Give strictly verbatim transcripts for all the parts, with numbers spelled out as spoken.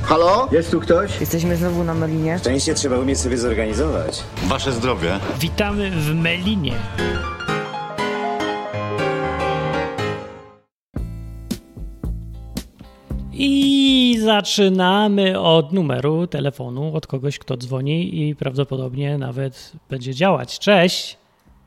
Halo? Jest tu ktoś? Jesteśmy znowu na Melinie. Szczęście trzeba umieć sobie zorganizować. Wasze zdrowie. Witamy w Melinie. I zaczynamy od numeru telefonu, od kogoś, kto dzwoni i prawdopodobnie nawet będzie działać. Cześć!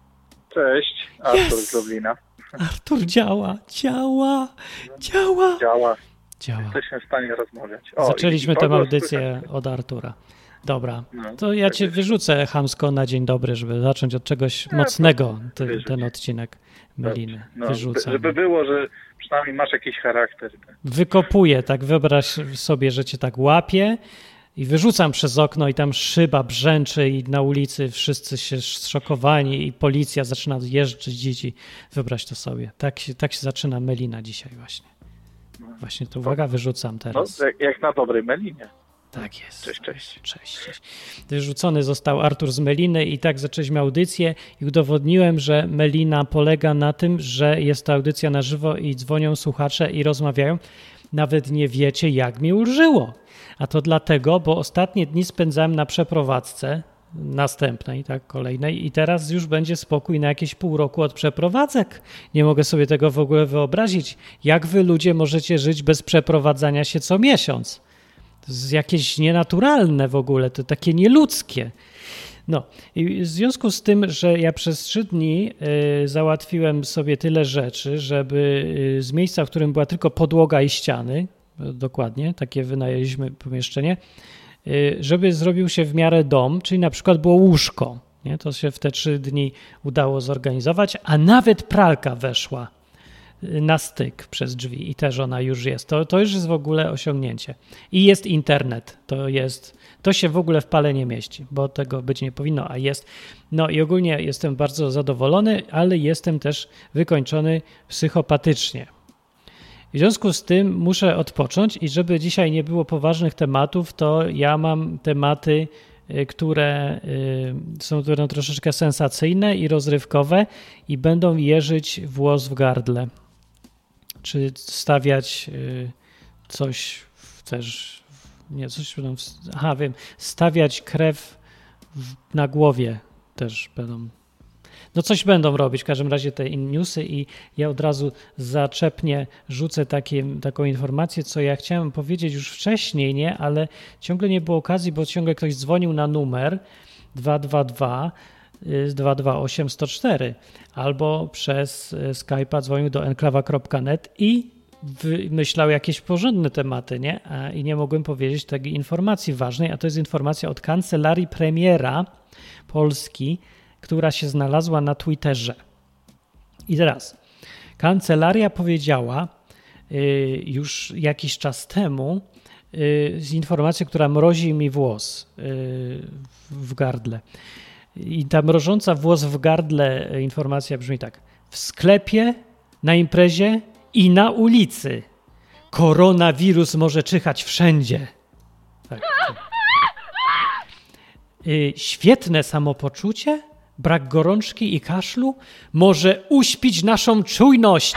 Cześć, Artur Yes. z Lublina. Artur działa, działa, działa. Działa. Działa. Jesteśmy w stanie rozmawiać. O, Zaczęliśmy i tę kogo audycję słychać? od Artura. Dobra, No, to ja tak cię jest. wyrzucę chamsko na dzień dobry, żeby zacząć od czegoś Nie, mocnego, to ty, wyrzuć. ten odcinek Meliny. No, Wyrzucam. żeby było, że przynajmniej masz jakiś charakter. Wykopuję, tak wyobraź sobie, że cię tak łapię i wyrzucam przez okno i tam szyba brzęczy i na ulicy wszyscy się zszokowani i policja zaczyna jeździć i wyobraź to sobie. Tak się, tak się zaczyna Melina dzisiaj właśnie. Właśnie to uwaga, wyrzucam No, teraz. jak, jak na dobrej Melinie. Tak jest. Cześć, cześć. Cześć, cześć. Wyrzucony został Artur z Meliny i tak zaczęliśmy audycję i udowodniłem, że Melina polega na tym, że jest to audycja na żywo i dzwonią słuchacze i rozmawiają. Nawet nie wiecie, jak mi ulżyło. A to dlatego, bo ostatnie dni spędzałem na przeprowadzce następnej, tak, kolejnej i teraz już będzie spokój na jakieś pół roku od przeprowadzek. Nie mogę sobie tego w ogóle wyobrazić. Jak wy ludzie możecie żyć bez przeprowadzania się co miesiąc? To jest jakieś nienaturalne w ogóle, to takie nieludzkie. No i w związku z tym, że ja przez trzy dni y, załatwiłem sobie tyle rzeczy, żeby y, z miejsca, w którym była tylko podłoga i ściany, y, dokładnie, takie wynajęliśmy pomieszczenie, y, żeby zrobił się w miarę dom, czyli na przykład było łóżko. Nie? To się w te trzy dni udało zorganizować, a nawet pralka weszła na styk przez drzwi i też ona już jest. To, to już jest w ogóle osiągnięcie. I jest internet. To jest, to się w ogóle w pale nie mieści, bo tego być nie powinno, a jest. No i ogólnie jestem bardzo zadowolony, ale jestem też wykończony psychopatycznie. W związku z tym muszę odpocząć i żeby dzisiaj nie było poważnych tematów, to ja mam tematy, które są będą troszeczkę sensacyjne i rozrywkowe i będą jeżyć włos w gardle. Czy stawiać coś też, nie, coś będą, aha, wiem, stawiać krew w, na głowie też będą. No coś będą robić, w każdym razie te newsy i ja od razu zaczepnie rzucę takie, taką informację, co ja chciałem powiedzieć już wcześniej, nie, ale ciągle nie było okazji, bo ciągle ktoś dzwonił na numer dwa dwa dwa dwa dwa osiem sto cztery albo przez Skype'a dzwonił do enklawa kropka net i wymyślał jakieś porządne tematy, nie? A, i nie mogłem powiedzieć takiej informacji ważnej, a to jest informacja od kancelarii premiera Polski, która się znalazła na Twitterze. I teraz, kancelaria powiedziała y, już jakiś czas temu y, z informacją, która mrozi mi włos y, w gardle. I ta mrożąca włos w gardle informacja brzmi tak. W sklepie, na imprezie i na ulicy. Koronawirus może czyhać wszędzie. Tak. Y, świetne samopoczucie? Brak gorączki i kaszlu może uśpić naszą czujność.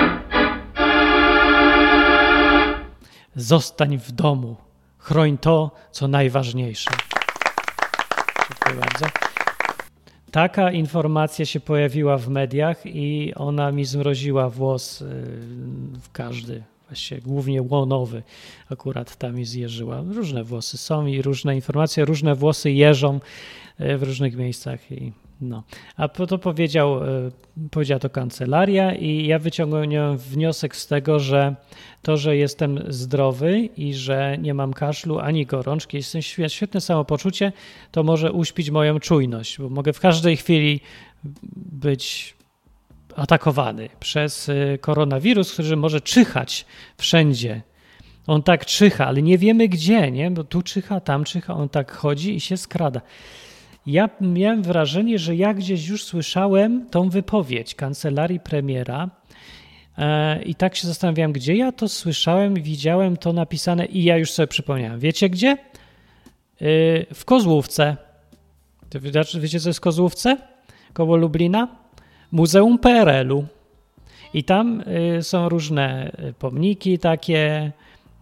Zostań w domu. Chroń to, co najważniejsze. Dziękuję bardzo. Taka informacja się pojawiła w mediach i ona mi zmroziła włos w każdy, właściwie głównie łonowy. Akurat tam mi zjeżyła. Różne włosy są i różne informacje, różne włosy jeżą w różnych miejscach i no. A to powiedział, powiedziała to kancelaria i ja wyciągnąłem wniosek z tego, że to, że jestem zdrowy i że nie mam kaszlu ani gorączki, jestem świetne samopoczucie, to może uśpić moją czujność, bo mogę w każdej chwili być atakowany przez koronawirus, który może czyhać wszędzie. On tak czyha, ale nie wiemy gdzie, nie? Bo tu czyha, tam czyha, on tak chodzi i się skrada. Ja miałem wrażenie, że ja gdzieś już słyszałem tą wypowiedź kancelarii premiera e, i tak się zastanawiałem, gdzie ja to słyszałem, widziałem to napisane i ja już sobie przypomniałem. Wiecie gdzie? E, w Kozłówce. Wiecie, co jest w Kozłówce? Koło Lublina? Muzeum P R L u. I tam y, są różne pomniki takie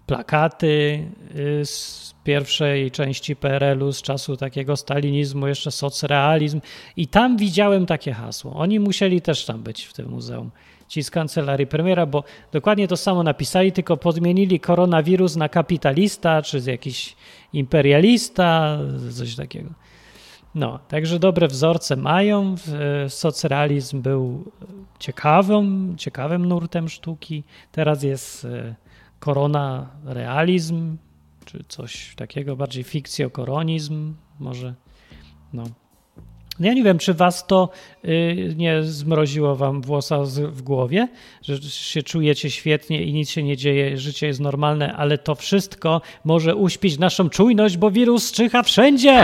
plakaty z pierwszej części P R L u, z czasu takiego stalinizmu, jeszcze socrealizm i tam widziałem takie hasło. Oni musieli też tam być w tym muzeum, ci z kancelarii premiera, bo dokładnie to samo napisali, tylko podmienili koronawirus na kapitalista, czy jakiś imperialista, coś takiego. No, także dobre wzorce mają. Socrealizm był ciekawym, ciekawym nurtem sztuki. Teraz jest korona realizm, czy coś takiego, bardziej fikcjokoronizm może. No. Ja nie wiem, czy was to y, nie zmroziło wam włosa z, w głowie, że się czujecie świetnie i nic się nie dzieje, życie jest normalne, ale to wszystko może uśpić naszą czujność, bo wirus czyha wszędzie.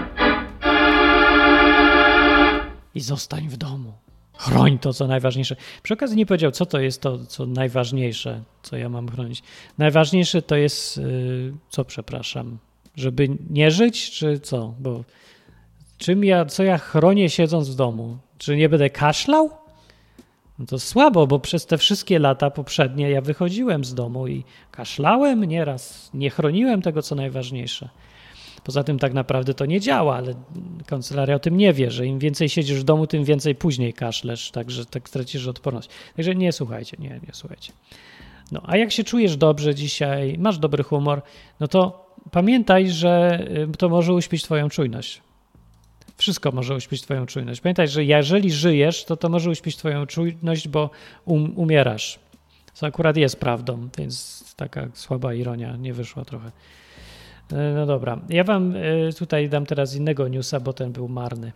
I zostań w domu. Chroń to, co najważniejsze. Przy okazji nie powiedział, co to jest to, co najważniejsze, co ja mam chronić. Najważniejsze to jest, yy, co przepraszam, żeby nie żyć, czy co? Bo czym ja, co ja chronię siedząc w domu? Czy nie będę kaszlał? No to słabo, bo przez te wszystkie lata poprzednie ja wychodziłem z domu i kaszlałem nieraz. Nie chroniłem tego, co najważniejsze. Poza tym tak naprawdę to nie działa, ale kancelaria o tym nie wie, że im więcej siedzisz w domu, tym więcej później kaszlesz, także tak stracisz odporność. Także nie słuchajcie, nie, nie słuchajcie. No, a jak się czujesz dobrze dzisiaj, masz dobry humor, no to pamiętaj, że to może uśpić twoją czujność. Wszystko może uśpić twoją czujność. Pamiętaj, że jeżeli żyjesz, to to może uśpić twoją czujność, bo um, umierasz. Co akurat jest prawdą, więc taka słaba ironia nie wyszła trochę. No dobra, ja wam tutaj dam teraz innego newsa, bo ten był marny.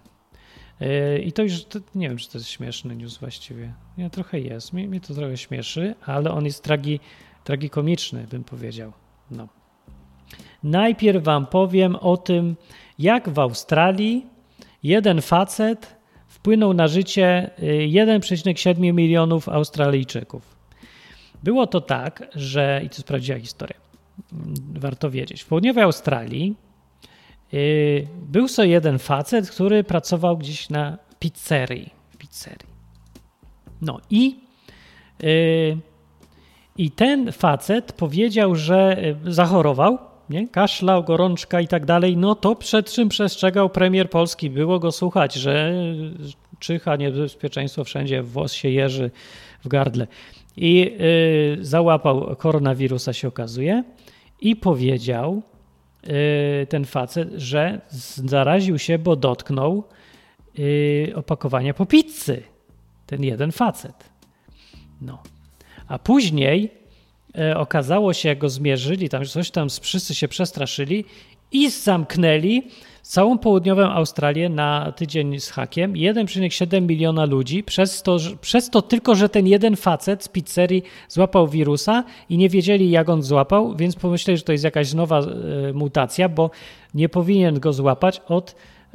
I to już, to nie wiem, czy to jest śmieszny news właściwie. Nie, trochę jest, mnie, mnie to trochę śmieszy, ale on jest tragi, tragikomiczny, bym powiedział. No. Najpierw wam powiem o tym, jak w Australii jeden facet wpłynął na życie jeden przecinek siedem milionów Australijczyków. Było to tak, że, i to jest prawdziwa historia, warto wiedzieć. W południowej Australii yy, był sobie jeden facet, który pracował gdzieś na pizzerii. pizzerii. No i, yy, i ten facet powiedział, że zachorował, nie? Kaszlał, gorączka i tak dalej. No to przed czym przestrzegał premier Polski? Było go słuchać, że czyha niebezpieczeństwo wszędzie, włos się jeży w gardle. I y, załapał koronawirusa, się okazuje, i powiedział y, ten facet, że zaraził się, bo dotknął y, opakowania po pizzy. Ten jeden facet. No. A później y, okazało się, jak go zmierzyli, tam coś tam wszyscy się przestraszyli i zamknęli całą południową Australię na tydzień z hakiem. jeden przecinek siedem miliona ludzi, przez to, przez to tylko, że ten jeden facet z pizzerii złapał wirusa i nie wiedzieli, jak on złapał, więc pomyśleli, że to jest jakaś nowa y, mutacja, bo nie powinien go złapać od y,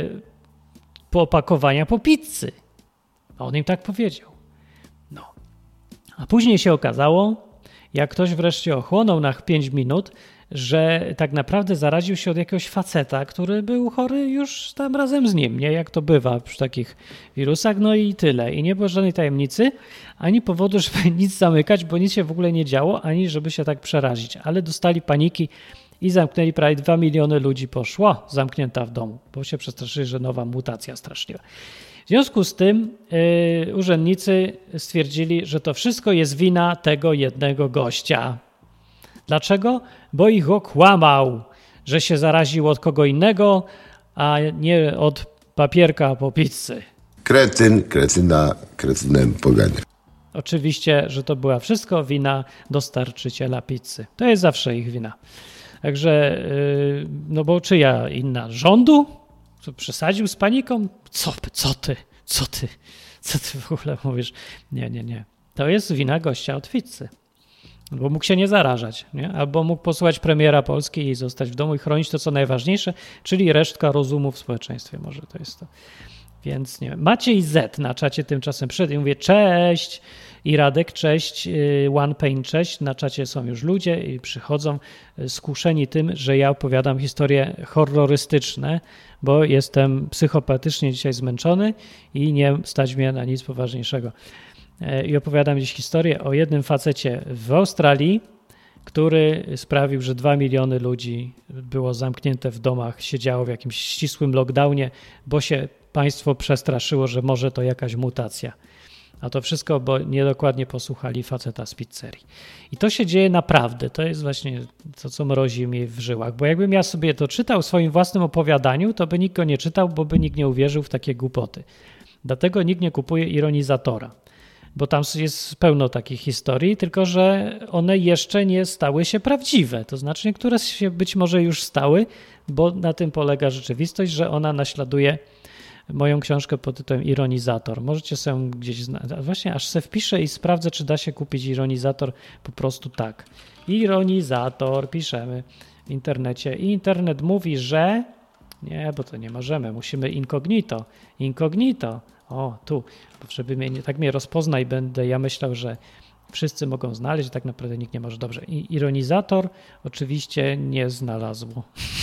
po opakowania po pizzy. A on im tak powiedział. No. A później się okazało, jak ktoś wreszcie ochłonął na pięć minut, że tak naprawdę zaraził się od jakiegoś faceta, który był chory już tam razem z nim, nie? Jak to bywa przy takich wirusach, no i tyle. I nie było żadnej tajemnicy, ani powodu, żeby nic zamykać, bo nic się w ogóle nie działo, ani żeby się tak przerazić. Ale dostali paniki i zamknęli, prawie dwa miliony ludzi poszło zamknięta w domu, bo się przestraszyli, że nowa mutacja straszliwa. W związku z tym yy, urzędnicy stwierdzili, że to wszystko jest wina tego jednego gościa. Dlaczego? Bo ich okłamał, że się zaraził od kogo innego, a nie od papierka po pizzy. Kretyn, kretyna, kretynem pogania. Oczywiście, że to była wszystko wina dostarczyciela pizzy. To jest zawsze ich wina. Także, yy, no bo czyja inna? Rządu? Co, przesadził z paniką? Co, co ty? Co ty? Co ty w ogóle mówisz? Nie, nie, nie. To jest wina gościa od pizzy. Bo mógł się nie zarażać, nie? Albo mógł posłuchać premiera Polski i zostać w domu i chronić to, co najważniejsze, czyli resztka rozumu w społeczeństwie. Może to jest to. Więc nie wiem. Maciej Z na czacie tymczasem przyszedł i mówię cześć i Radek cześć, One Pain cześć. Na czacie są już ludzie i przychodzą skuszeni tym, że ja opowiadam historie horrorystyczne, bo jestem psychopatycznie dzisiaj zmęczony i nie stać mnie na nic poważniejszego. I opowiadam dziś historię o jednym facecie w Australii, który sprawił, że dwa miliony ludzi było zamknięte w domach, siedziało w jakimś ścisłym lockdownie, bo się państwo przestraszyło, że może to jakaś mutacja. A to wszystko, bo niedokładnie posłuchali faceta z pizzerii. I to się dzieje naprawdę. To jest właśnie to, co mrozi mi w żyłach. Bo jakbym ja sobie to czytał w swoim własnym opowiadaniu, to by nikt go nie czytał, bo by nikt nie uwierzył w takie głupoty. Dlatego nikt nie kupuje ironizatora. Bo tam jest pełno takich historii, tylko że one jeszcze nie stały się prawdziwe. To znaczy niektóre się być może już stały, bo na tym polega rzeczywistość, że ona naśladuje moją książkę pod tytułem Ironizator. Możecie sobie gdzieś znaleźć. Właśnie aż se wpiszę i sprawdzę, czy da się kupić ironizator po prostu tak. Ironizator piszemy w internecie i internet mówi, że nie, bo to nie możemy, musimy incognito. Incognito. O, tu, bo żeby mnie, nie, tak mnie rozpozna i będę ja myślał, że wszyscy mogą znaleźć, tak naprawdę nikt nie może. Dobrze. I ironizator oczywiście nie znalazło.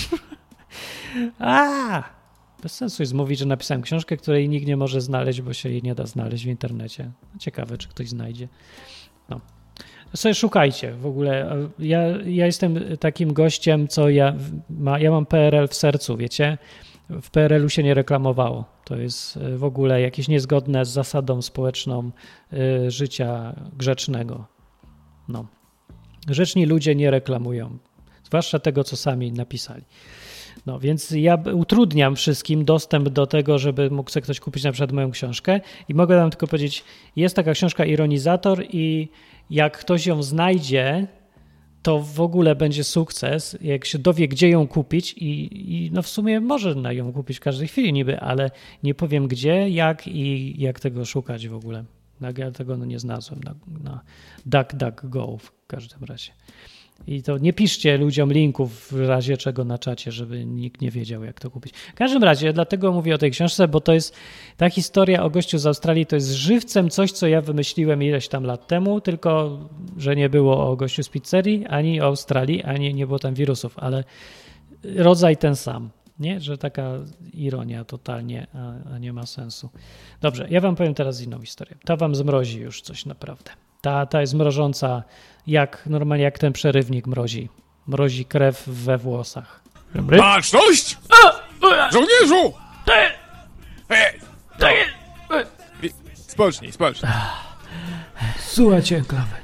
A! Bez sensu jest mówić, że napisałem książkę, której nikt nie może znaleźć, bo się jej nie da znaleźć w internecie. Ciekawe, czy ktoś znajdzie. No. Sobie szukajcie w ogóle. Ja, ja jestem takim gościem, co ja, ma, ja mam P R L w sercu, wiecie? W P R L u się nie reklamowało. To jest w ogóle jakieś niezgodne z zasadą społeczną y, życia grzecznego. No. Grzeczni ludzie nie reklamują. Zwłaszcza tego, co sami napisali. No więc ja utrudniam wszystkim dostęp do tego, żeby mógł sobie ktoś kupić na przykład moją książkę i mogę wam tylko powiedzieć, jest taka książka Ironizator i jak ktoś ją znajdzie, to w ogóle będzie sukces, jak się dowie, gdzie ją kupić i, i no w sumie może na ją kupić w każdej chwili niby, ale nie powiem gdzie, jak i jak tego szukać w ogóle. Ja tego no nie znalazłem na, na DuckDuckGo w każdym razie. I to nie piszcie ludziom linków w razie czego na czacie, żeby nikt nie wiedział, jak to kupić. W każdym razie, dlatego mówię o tej książce, bo to jest ta historia o gościu z Australii, to jest żywcem coś, co ja wymyśliłem ileś tam lat temu, tylko że nie było o gościu z pizzerii, ani o Australii, ani nie było tam wirusów, ale rodzaj ten sam, nie? Że taka ironia totalnie, a, a nie ma sensu. Dobrze, ja wam powiem teraz inną historię. Ta wam zmrozi już coś naprawdę. Ta, ta jest mrożąca, jak normalnie jak ten przerywnik mrozi. Mrozi krew we włosach. Dobry? Baczność! Żołnierzu! Hej! Spocznij, spocznij. Słuchajcie, klawy.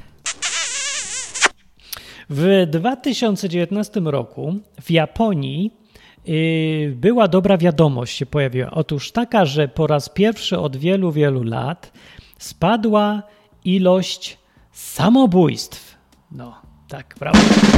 W dwa tysiące dziewiętnastym roku w Japonii yy, była dobra wiadomość się pojawiła. Otóż taka, że po raz pierwszy od wielu, wielu lat spadła ilość samobójstw. No, tak, prawda?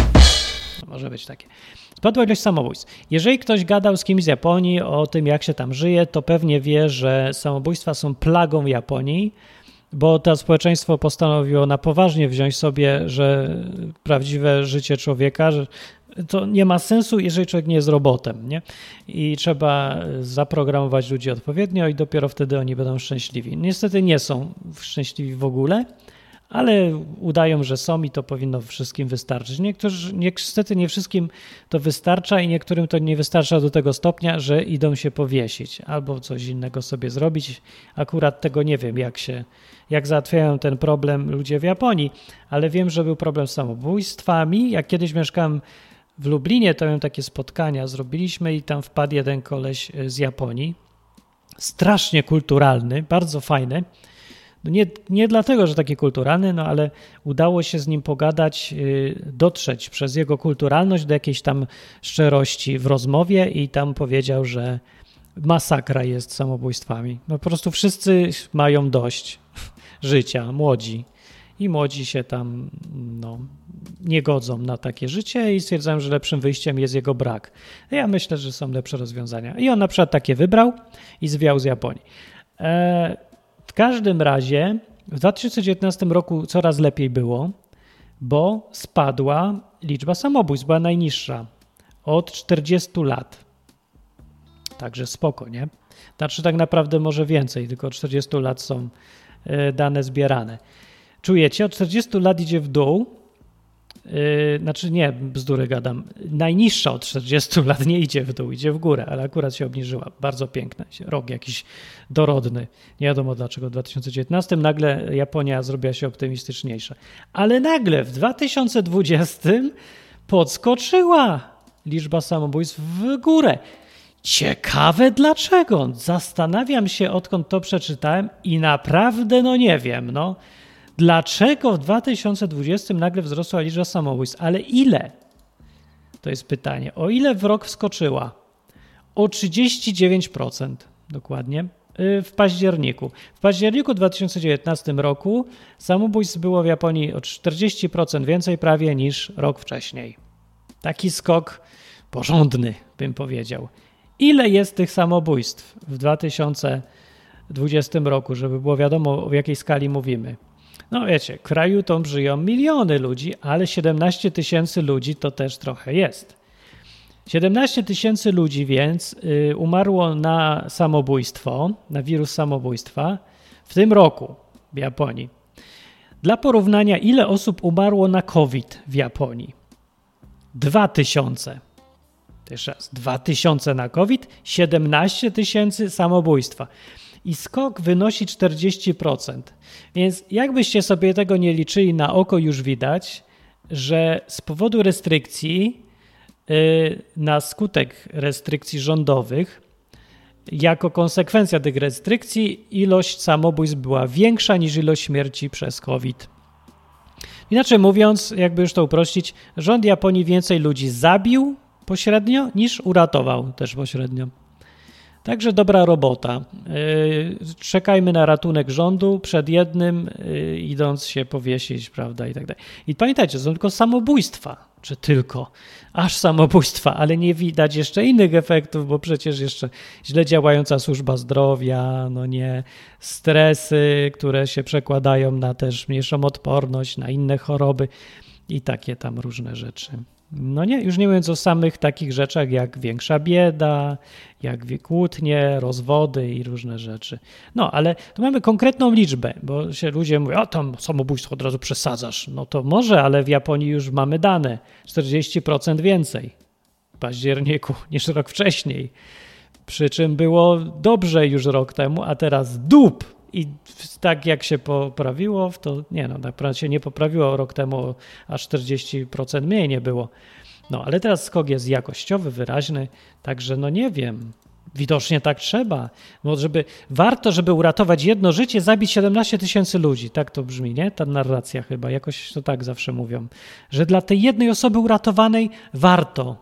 No, może być takie. Spadła ilość samobójstw. Jeżeli ktoś gadał z kimś z Japonii o tym, jak się tam żyje, to pewnie wie, że samobójstwa są plagą Japonii, bo to społeczeństwo postanowiło na poważnie wziąć sobie, że prawdziwe życie człowieka, że to nie ma sensu, jeżeli człowiek nie jest robotem, nie? I trzeba zaprogramować ludzi odpowiednio i dopiero wtedy oni będą szczęśliwi. Niestety nie są szczęśliwi w ogóle, ale udają, że są i to powinno wszystkim wystarczyć. Niektórzy, niestety nie wszystkim to wystarcza i niektórym to nie wystarcza do tego stopnia, że idą się powiesić albo coś innego sobie zrobić. Akurat tego nie wiem, jak się, jak załatwiają ten problem ludzie w Japonii, ale wiem, że był problem z samobójstwami. Jak kiedyś mieszkałem w Lublinie, to miałem takie spotkania, zrobiliśmy i tam wpadł jeden koleś z Japonii, strasznie kulturalny, bardzo fajny. Nie, nie dlatego, że taki kulturalny, no ale udało się z nim pogadać, dotrzeć przez jego kulturalność do jakiejś tam szczerości w rozmowie i tam powiedział, że masakra jest samobójstwami. No po prostu wszyscy mają dość życia, młodzi. I młodzi się tam no, nie godzą na takie życie i stwierdzają, że lepszym wyjściem jest jego brak. Ja myślę, że są lepsze rozwiązania. I on na przykład takie wybrał i zwiał z Japonii. E, w każdym razie w dwa tysiące dziewiętnastym roku coraz lepiej było, bo spadła liczba samobójstw, była najniższa od czterdziestu lat. Także spoko, nie? Znaczy tak naprawdę może więcej, tylko od czterdziestu lat są dane zbierane. Czujecie, od czterdziestu lat idzie w dół Yy, znaczy nie, bzdury gadam. Najniższa od czterdziestu lat nie idzie w dół, idzie w górę, ale akurat się obniżyła. Bardzo piękne. Rok jakiś dorodny. Nie wiadomo dlaczego w dwa tysiące dziewiętnastym nagle Japonia zrobiła się optymistyczniejsza. Ale nagle w dwa tysiące dwudziestym podskoczyła liczba samobójstw w górę. Ciekawe dlaczego. Zastanawiam się, odkąd to przeczytałem i naprawdę no nie wiem, no. Dlaczego w dwa tysiące dwudziestym nagle wzrosła liczba samobójstw? Ale ile? To jest pytanie. O ile w rok wskoczyła? O trzydzieści dziewięć procent dokładnie w październiku. W październiku dwa tysiące dziewiętnastym roku samobójstw było w Japonii o czterdzieści procent więcej prawie niż rok wcześniej. Taki skok porządny, bym powiedział. Ile jest tych samobójstw w dwa tysiące dwudziestym roku, żeby było wiadomo, o jakiej skali mówimy? No wiecie, w kraju to żyją miliony ludzi, ale siedemnaście tysięcy ludzi to też trochę jest. siedemnaście tysięcy ludzi więc y, umarło na samobójstwo, na wirus samobójstwa w tym roku w Japonii. Dla porównania, ile osób umarło na COVID w Japonii? Dwa tysiące. Jeszcze raz, dwa tysiące na COVID, siedemnaście tysięcy samobójstwa. I skok wynosi czterdzieści procent. Więc jakbyście sobie tego nie liczyli na oko, już widać, że z powodu restrykcji, yy, na skutek restrykcji rządowych, jako konsekwencja tych restrykcji ilość samobójstw była większa niż ilość śmierci przez COVID. Inaczej mówiąc, jakby już to uprościć, rząd Japonii więcej ludzi zabił pośrednio niż uratował też pośrednio. Także dobra robota. Yy, czekajmy na ratunek rządu przed jednym, yy, idąc się powiesić, prawda, i tak dalej. I pamiętajcie, to są tylko samobójstwa, czy tylko, aż samobójstwa, ale nie widać jeszcze innych efektów, bo przecież jeszcze źle działająca służba zdrowia, no nie, stresy, które się przekładają na też mniejszą odporność, na inne choroby i takie tam różne rzeczy. No nie, już nie mówiąc o samych takich rzeczach jak większa bieda, jak kłótnie, rozwody i różne rzeczy. No, ale tu mamy konkretną liczbę, bo się ludzie mówią, o tam samobójstwo od razu przesadzasz. No to może, ale w Japonii już mamy dane, czterdzieści procent więcej w październiku niż rok wcześniej. Przy czym było dobrze już rok temu, a teraz dup. I tak jak się poprawiło, to nie no, naprawdę się nie poprawiło rok temu, aż czterdzieści procent mniej nie było. No, ale teraz skok jest jakościowy, wyraźny, także no nie wiem, widocznie tak trzeba. Bo żeby, warto, żeby uratować jedno życie, zabić siedemnaście tysięcy ludzi. Tak to brzmi, nie? Ta narracja chyba, jakoś to tak zawsze mówią, że dla tej jednej osoby uratowanej warto.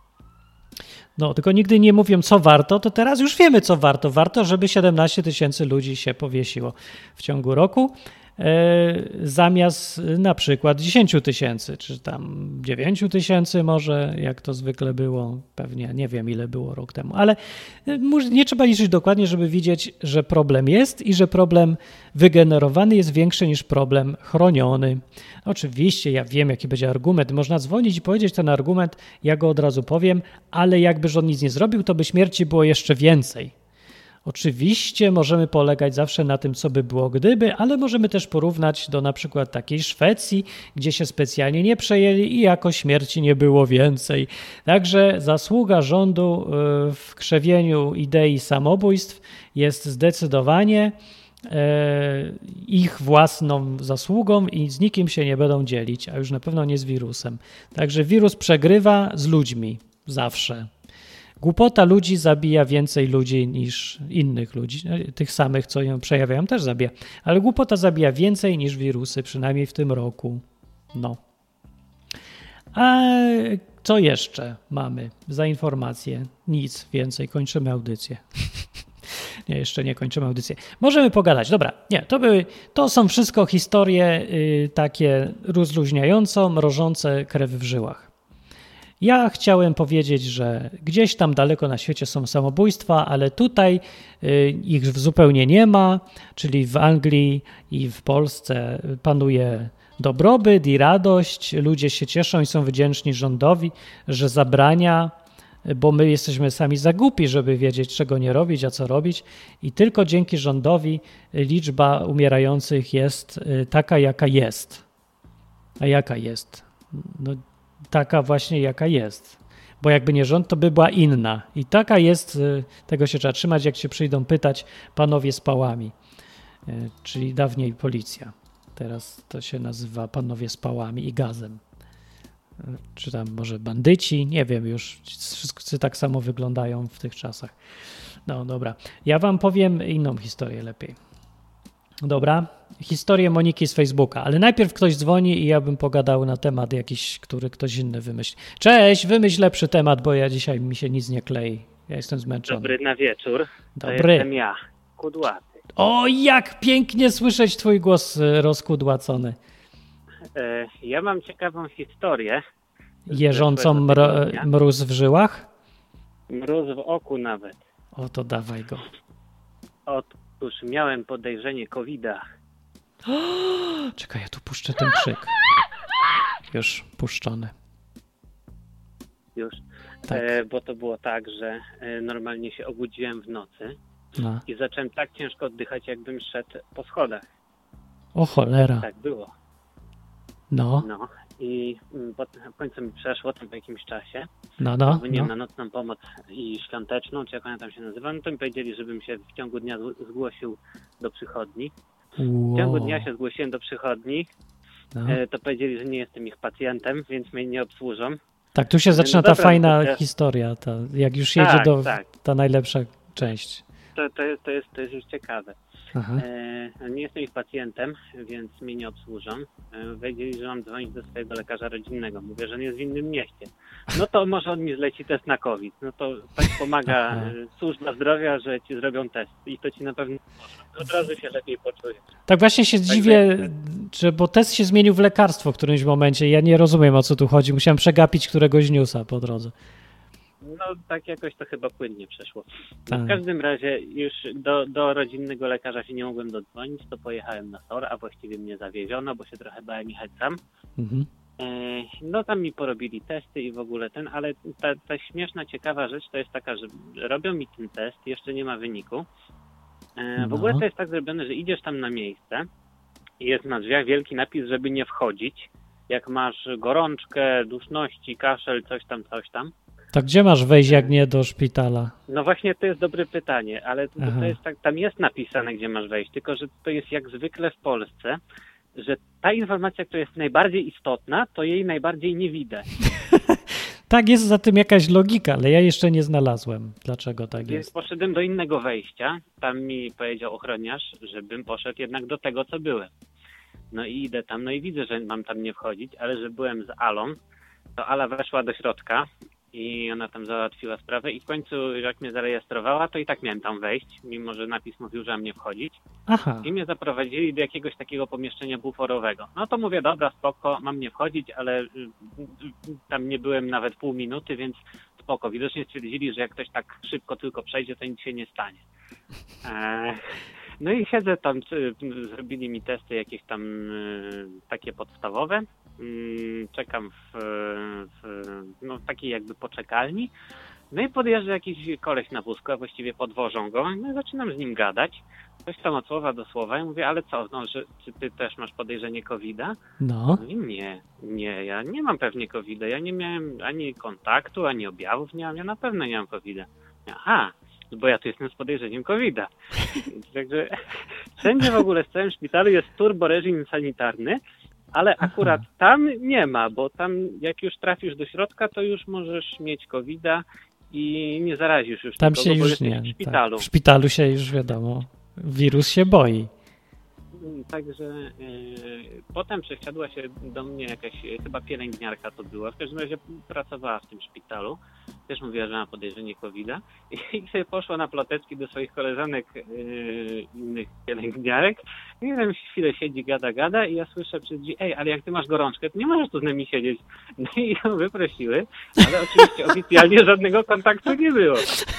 No, tylko nigdy nie mówią, co warto, to teraz już wiemy, co warto. Warto, żeby siedemnaście tysięcy ludzi się powiesiło w ciągu roku, e, zamiast na przykład dziesięć tysięcy, czy tam dziewięć tysięcy może, jak to zwykle było. Pewnie nie wiem, ile było rok temu, ale nie trzeba liczyć dokładnie, żeby widzieć, że problem jest i że problem wygenerowany jest większy niż problem chroniony. Oczywiście ja wiem, jaki będzie argument. Można dzwonić i powiedzieć ten argument, ja go od razu powiem, ale jakby rząd nic nie zrobił, to by śmierci było jeszcze więcej. Oczywiście możemy polegać zawsze na tym, co by było gdyby, ale możemy też porównać do na przykład takiej Szwecji, gdzie się specjalnie nie przejęli i jako śmierci nie było więcej. Także zasługa rządu w krzewieniu idei samobójstw jest zdecydowanie ich własną zasługą i z nikim się nie będą dzielić, a już na pewno nie z wirusem. Także wirus przegrywa z ludźmi zawsze. Głupota ludzi zabija więcej ludzi niż innych ludzi. Tych samych, co ją przejawiają, też zabija. Ale głupota zabija więcej niż wirusy, przynajmniej w tym roku. No. A co jeszcze mamy za informacje? Nic więcej. Kończymy audycję. Nie, jeszcze nie kończymy audycję. Możemy pogadać. Dobra, nie, to były, to są wszystko historie y, takie rozluźniająco, mrożące krew w żyłach. Ja chciałem powiedzieć, że gdzieś tam daleko na świecie są samobójstwa, ale tutaj y, ich zupełnie nie ma, czyli w Anglii i w Polsce panuje dobrobyt i radość. Ludzie się cieszą i są wdzięczni rządowi, że zabrania, bo my jesteśmy sami za głupi, żeby wiedzieć, czego nie robić, a co robić. I tylko dzięki rządowi liczba umierających jest taka, jaka jest. A jaka jest? no, taka właśnie jaka jest. Bo jakby nie rząd, to by była inna. I taka jest, tego się trzeba trzymać, jak się przyjdą pytać panowie z pałami, czyli dawniej policja. Teraz to się nazywa panowie z pałami i gazem. Czy tam może bandyci, nie wiem już, wszyscy tak samo wyglądają w tych czasach. No dobra, ja wam powiem inną historię lepiej. Dobra, historię Moniki z Facebooka, ale najpierw ktoś dzwoni i ja bym pogadał na temat jakiś, który ktoś inny wymyśli. Cześć, wymyśl lepszy temat, bo ja dzisiaj mi się nic nie klei. Ja jestem zmęczony. Dobry na wieczór. Dobry. To jestem ja, Kudłaty. O, jak pięknie słyszeć twój głos rozkudłacony. E, ja mam ciekawą historię. Jeżącą mro- mróz w żyłach? Mróz w oku nawet. O, to dawaj go. Otóż miałem podejrzenie kowida. Czekaj, ja tu puszczę ten krzyk. Już puszczony. Już. Tak. E, bo to było tak, że e, normalnie się obudziłem w nocy No. i zacząłem tak ciężko oddychać, jakbym szedł po schodach. O cholera. Tak było. No, No i mm, po, w końcu mi przeszło tam po jakimś czasie. no, no. Dzwoniłem no. na nocną pomoc i świąteczną, czy jak ona tam się nazywa, no to mi powiedzieli, żebym się w ciągu dnia z- zgłosił do przychodni. W ciągu Wow. dnia się zgłosiłem do przychodni, No. e, to powiedzieli, że nie jestem ich pacjentem, więc mnie nie obsłużą. Tak, tu się zaczyna no ta dobra, fajna to ja- historia, ta, jak już jedzie Tak, do tak. ta najlepsza część. To, to, jest, to, jest, to jest już ciekawe. Aha. E, nie jestem ich pacjentem, więc mnie nie obsłużą. E, powiedzieli, że mam dzwonić do swojego lekarza rodzinnego. Mówię, że nie jest w innym mieście. No to może on mi zleci test na COVID. No to tak pomaga Aha. e, służba zdrowia, że ci zrobią test. I to ci na pewno od razu się lepiej poczujesz. Tak właśnie się dziwię, że, bo test się zmienił w lekarstwo w którymś momencie. Ja nie rozumiem, o co tu chodzi. Musiałem przegapić któregoś newsa po drodze. No tak jakoś to chyba płynnie przeszło. Tak. W każdym razie już do, do rodzinnego lekarza się nie mogłem dodzwonić, to pojechałem na S O R, a właściwie mnie zawieziono, bo się trochę bałem jechać sam. Mhm. E, No tam mi porobili testy i w ogóle ten, ale ta, ta śmieszna, ciekawa rzecz to jest taka, że robią mi ten test, jeszcze nie ma wyniku. E, W No. ogóle to jest tak zrobione, że idziesz tam na miejsce i jest na drzwiach wielki napis, żeby nie wchodzić. Jak masz gorączkę, duszności, kaszel, coś tam, coś tam. Tak gdzie masz wejść, jak nie do szpitala? No właśnie to jest dobre pytanie, ale to, Aha. to jest tak, tam jest napisane, gdzie masz wejść, tylko że to jest jak zwykle w Polsce, że ta informacja, która jest najbardziej istotna, to jej najbardziej nie widać. Tak, jest za tym jakaś logika, ale ja jeszcze nie znalazłem, dlaczego tak Więc jest. poszedłem do innego wejścia, tam mi powiedział ochroniarz, żebym poszedł jednak do tego, co byłem. No i idę tam, no i widzę, że mam tam nie wchodzić, ale że byłem z Alą, to Ala weszła do środka i ona tam załatwiła sprawę i w końcu jak mnie zarejestrowała, to i tak miałem tam wejść, mimo że napis mówił, że mam nie wchodzić. Aha, I mnie zaprowadzili do jakiegoś takiego pomieszczenia buforowego. No to mówię, dobra, spoko, mam nie wchodzić, ale y, y, tam nie byłem nawet pół minuty, więc spoko. Widocznie stwierdzili, że jak ktoś tak szybko tylko przejdzie, to nic się nie stanie. E, no i siedzę tam, y, zrobili mi testy jakieś tam y, takie podstawowe. Y, czekam w, w no, takiej jakby poczekalni. No i podjeżdża jakiś koleś na wózku, a właściwie podwożą go. No i zaczynam z nim gadać. Coś tam od słowa do słowa i mówię, ale co, no, że, czy ty też masz podejrzenie kowida? no. No i nie, nie, ja nie mam pewnie kowida. Ja nie miałem ani kontaktu, ani objawów nie mam. Ja na pewno nie mam kowida. Aha, bo ja tu jestem z podejrzeniem kowida. Także wszędzie w ogóle w całym szpitalu jest turbo reżim sanitarny, ale akurat tam nie ma, bo tam jak już trafisz do środka, to już możesz mieć kowida i nie zarazisz już Tam nikogo, się bo już jesteś nie. w szpitalu. Tak. W szpitalu się już wiadomo. Wirus się boi. Także e, potem przesiadła się do mnie jakaś, e, chyba pielęgniarka to była, w każdym razie pracowała w tym szpitalu, też mówiła, że ma podejrzenie kowida i sobie poszła na ploteczki do swoich koleżanek e, innych pielęgniarek i tam chwilę siedzi, gada, gada i ja słyszę przez drzwi, ej, ale jak ty masz gorączkę, to nie możesz tu z nami siedzieć. No i ją wyprosiły, ale oczywiście oficjalnie żadnego kontaktu nie było.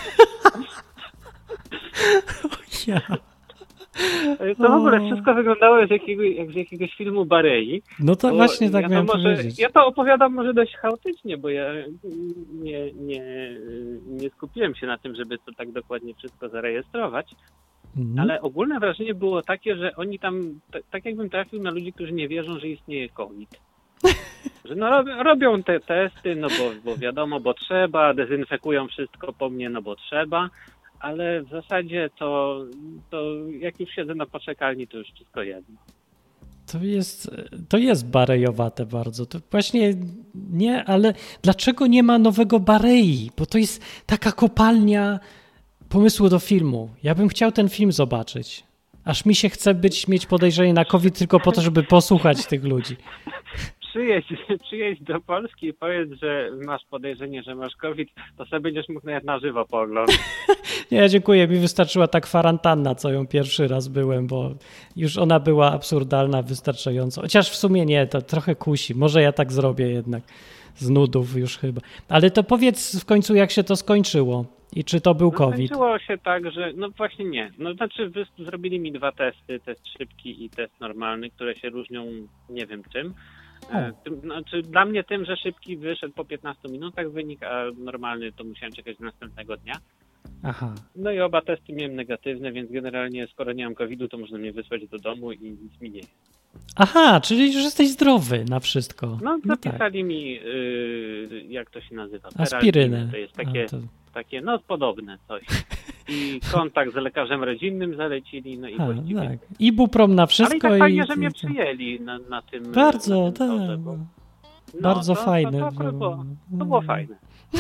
Ja. To w ogóle wszystko wyglądało jak z jakiegoś, jak z jakiegoś filmu Barei. No to Bo właśnie tak ja miałem to może, powiedzieć. Ja to opowiadam może dość chaotycznie, bo ja nie, nie, nie skupiłem się na tym, żeby to tak dokładnie wszystko zarejestrować, Mhm. ale ogólne wrażenie było takie, że oni tam, t- tak jakbym trafił na ludzi, którzy nie wierzą, że istnieje COVID. że no rob, robią te testy, no bo, bo wiadomo, bo trzeba, dezynfekują wszystko po mnie, no bo trzeba, ale w zasadzie to, to jak już siedzę na poczekalni, to już wszystko jedno. To jest, to jest barejowate bardzo. To właśnie nie, ale dlaczego nie ma nowego Barei? Bo to jest taka kopalnia pomysłu do filmu. Ja bym chciał ten film zobaczyć. Aż mi się chce być, mieć podejrzenie na COVID tylko po to, żeby posłuchać tych ludzi. Przyjedź, przyjedź do Polski i powiedz, że masz podejrzenie, że masz COVID, to sobie będziesz mógł nawet na żywo pooglądać. Nie, dziękuję. Mi wystarczyła ta kwarantanna, co ją pierwszy raz byłem, bo już ona była absurdalna wystarczająco. Chociaż w sumie nie, to trochę kusi. Może ja tak zrobię jednak. Z nudów już chyba. Ale to powiedz w końcu, jak się to skończyło i czy to był No, COVID? skończyło się tak, że no właśnie nie. No znaczy wy, zrobili mi dwa testy, test szybki i test normalny, które się różnią nie wiem czym. E, tym, znaczy dla mnie tym, że szybki wyszedł po piętnastu minutach wynik, a normalny to musiałem czekać do następnego dnia. Aha. No i oba testy miałem negatywne, więc generalnie skoro nie mam kowida, to można mnie wysłać do domu i nic mi nie jest. Aha, czyli już jesteś zdrowy na wszystko. No zapisali tak. mi, yy, jak to się nazywa? Aspirynę. Peralgin. To jest takie, A, to... takie, no podobne coś. I kontakt z lekarzem rodzinnym zalecili, no i A, właściwie. tak. Ibuprom na wszystko. Ale i tak fajnie, i... że mnie przyjęli na, na tym. Bardzo, na tym torze, tak. bo... no, Bardzo to, fajne. To, to, to, było, to było fajne.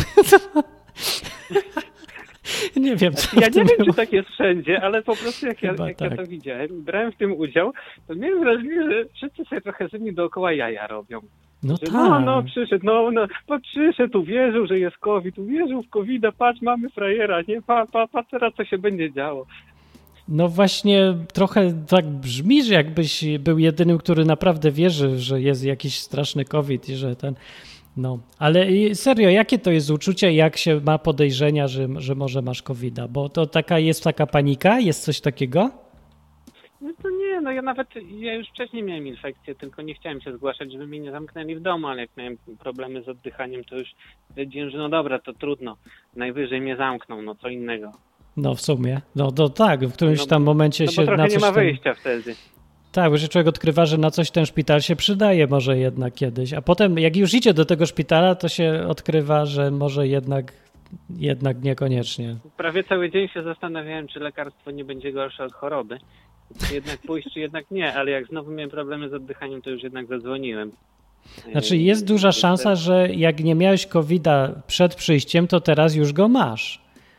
Nie wiem, co Ja w tym nie wiem, było. czy tak jest wszędzie, ale po prostu jak, ja, Chyba jak tak. ja to widziałem, brałem w tym udział, to miałem wrażenie, że wszyscy sobie trochę ze mnie dookoła jaja robią. No Że tak. No, no, przyszedł, no, no, no, przyszedł, uwierzył, że jest COVID, uwierzył w kowida, patrz, mamy frajera, nie, pa, pa, pa, teraz co się będzie działo. No właśnie trochę tak brzmi, że jakbyś był jedynym, który naprawdę wierzy, że jest jakiś straszny COVID i że ten... No, ale serio, jakie to jest uczucie, jak się ma podejrzenia, że, że może masz kowida? Bo to taka jest taka panika? Jest coś takiego? No to nie, no ja nawet, ja już wcześniej miałem infekcję, tylko nie chciałem się zgłaszać, żeby mnie nie zamknęli w domu, ale jak miałem problemy z oddychaniem, to już stwierdziłem, że no dobra, to trudno, najwyżej mnie zamkną, no co innego. No w sumie, no to tak, w którymś No, tam momencie No się bo trochę na nie coś ma tam... wyjścia wtedy. Tak, bo się człowiek odkrywa, że na coś ten szpital się przydaje może jednak kiedyś, a potem jak już idzie do tego szpitala, to się odkrywa, że może jednak, jednak niekoniecznie. Prawie cały dzień się zastanawiałem, czy lekarstwo nie będzie gorsze od choroby. Czy jednak pójść, czy jednak nie, ale jak znowu miałem problemy z oddychaniem, to już jednak zadzwoniłem. Znaczy jest duża szansa, że jak nie miałeś kowida przed przyjściem, to teraz już go masz.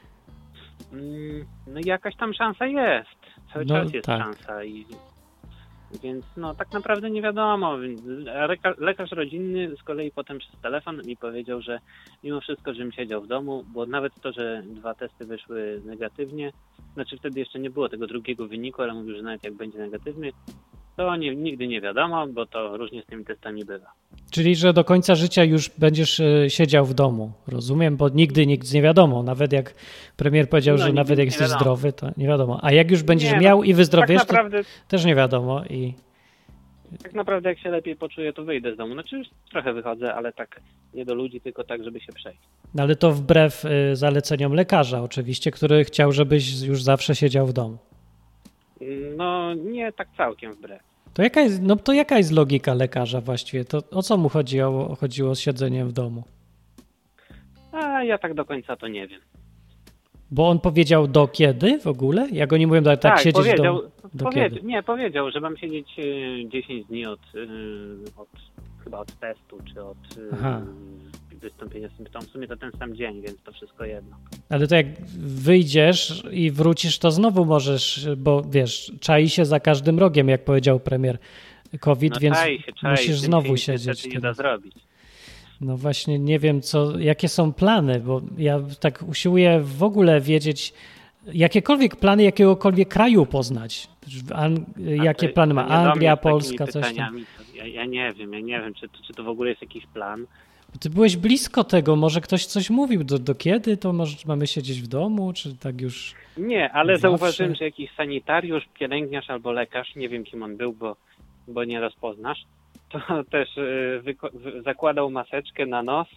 No jakaś tam szansa jest. Cały No, czas jest tak. szansa. I, więc no tak naprawdę nie wiadomo. A leka- lekarz rodzinny z kolei potem przez telefon mi powiedział, że mimo wszystko, żebym siedział w domu, bo nawet to, że dwa testy wyszły negatywnie, znaczy wtedy jeszcze nie było tego drugiego wyniku, ale mówił, że nawet jak będzie negatywny, to nie, nigdy nie wiadomo, bo to różnie z tymi testami bywa. Czyli, że do końca życia już będziesz e, siedział w domu, rozumiem, bo nigdy nic nie wiadomo. Nawet jak premier powiedział, No, że nigdy nawet jak nie jesteś wiadomo. zdrowy, to nie wiadomo. A jak już będziesz Nie, no, miał i wyzdrowiesz, tak naprawdę, to też nie wiadomo. I tak naprawdę jak się lepiej poczuję, to wyjdę z domu. Znaczy już trochę wychodzę, ale tak nie do ludzi, tylko tak, żeby się przejść. No ale to wbrew y, zaleceniom lekarza oczywiście, który chciał, żebyś już zawsze siedział w domu. No nie tak całkiem wbrew. To jaka jest, no to jaka jest logika lekarza właściwie? To o co mu chodziło, chodziło z siedzeniem w domu? A ja tak do końca to nie wiem. Bo on powiedział do kiedy w ogóle? Jak oni mówią, tak, tak siedzieć powiedział, w domu. Do powiedział, kiedy? nie, powiedział, że mam siedzieć y, dziesięć dni od, y, od chyba od testu, czy od y, Aha. wystąpienia symptomów. W sumie to ten sam dzień, więc to wszystko jedno. Ale to jak wyjdziesz i wrócisz, to znowu możesz, bo wiesz, czai się za każdym rogiem, jak powiedział premier COVID, No więc czai się, czai, musisz tym znowu się nic siedzieć. niestety nie da zrobić. No właśnie nie wiem, co, jakie są plany, bo ja tak usiłuję w ogóle wiedzieć, jakiekolwiek plany jakiegokolwiek kraju poznać. Ang- jakie to- plany to ma nie do mnie Anglia, z takimi Polska, coś tam. pytaniami. Ja, ja nie wiem, ja nie wiem, czy, to- czy to w ogóle jest jakiś plan. Ty byłeś blisko tego, może ktoś coś mówił, do, do kiedy to może mamy siedzieć w domu, czy tak już... Nie, ale Zawsze. zauważyłem, że jakiś sanitariusz, pielęgniarz albo lekarz, nie wiem kim on był, bo, bo nie rozpoznasz, to też y, wyko- wy- zakładał maseczkę na nos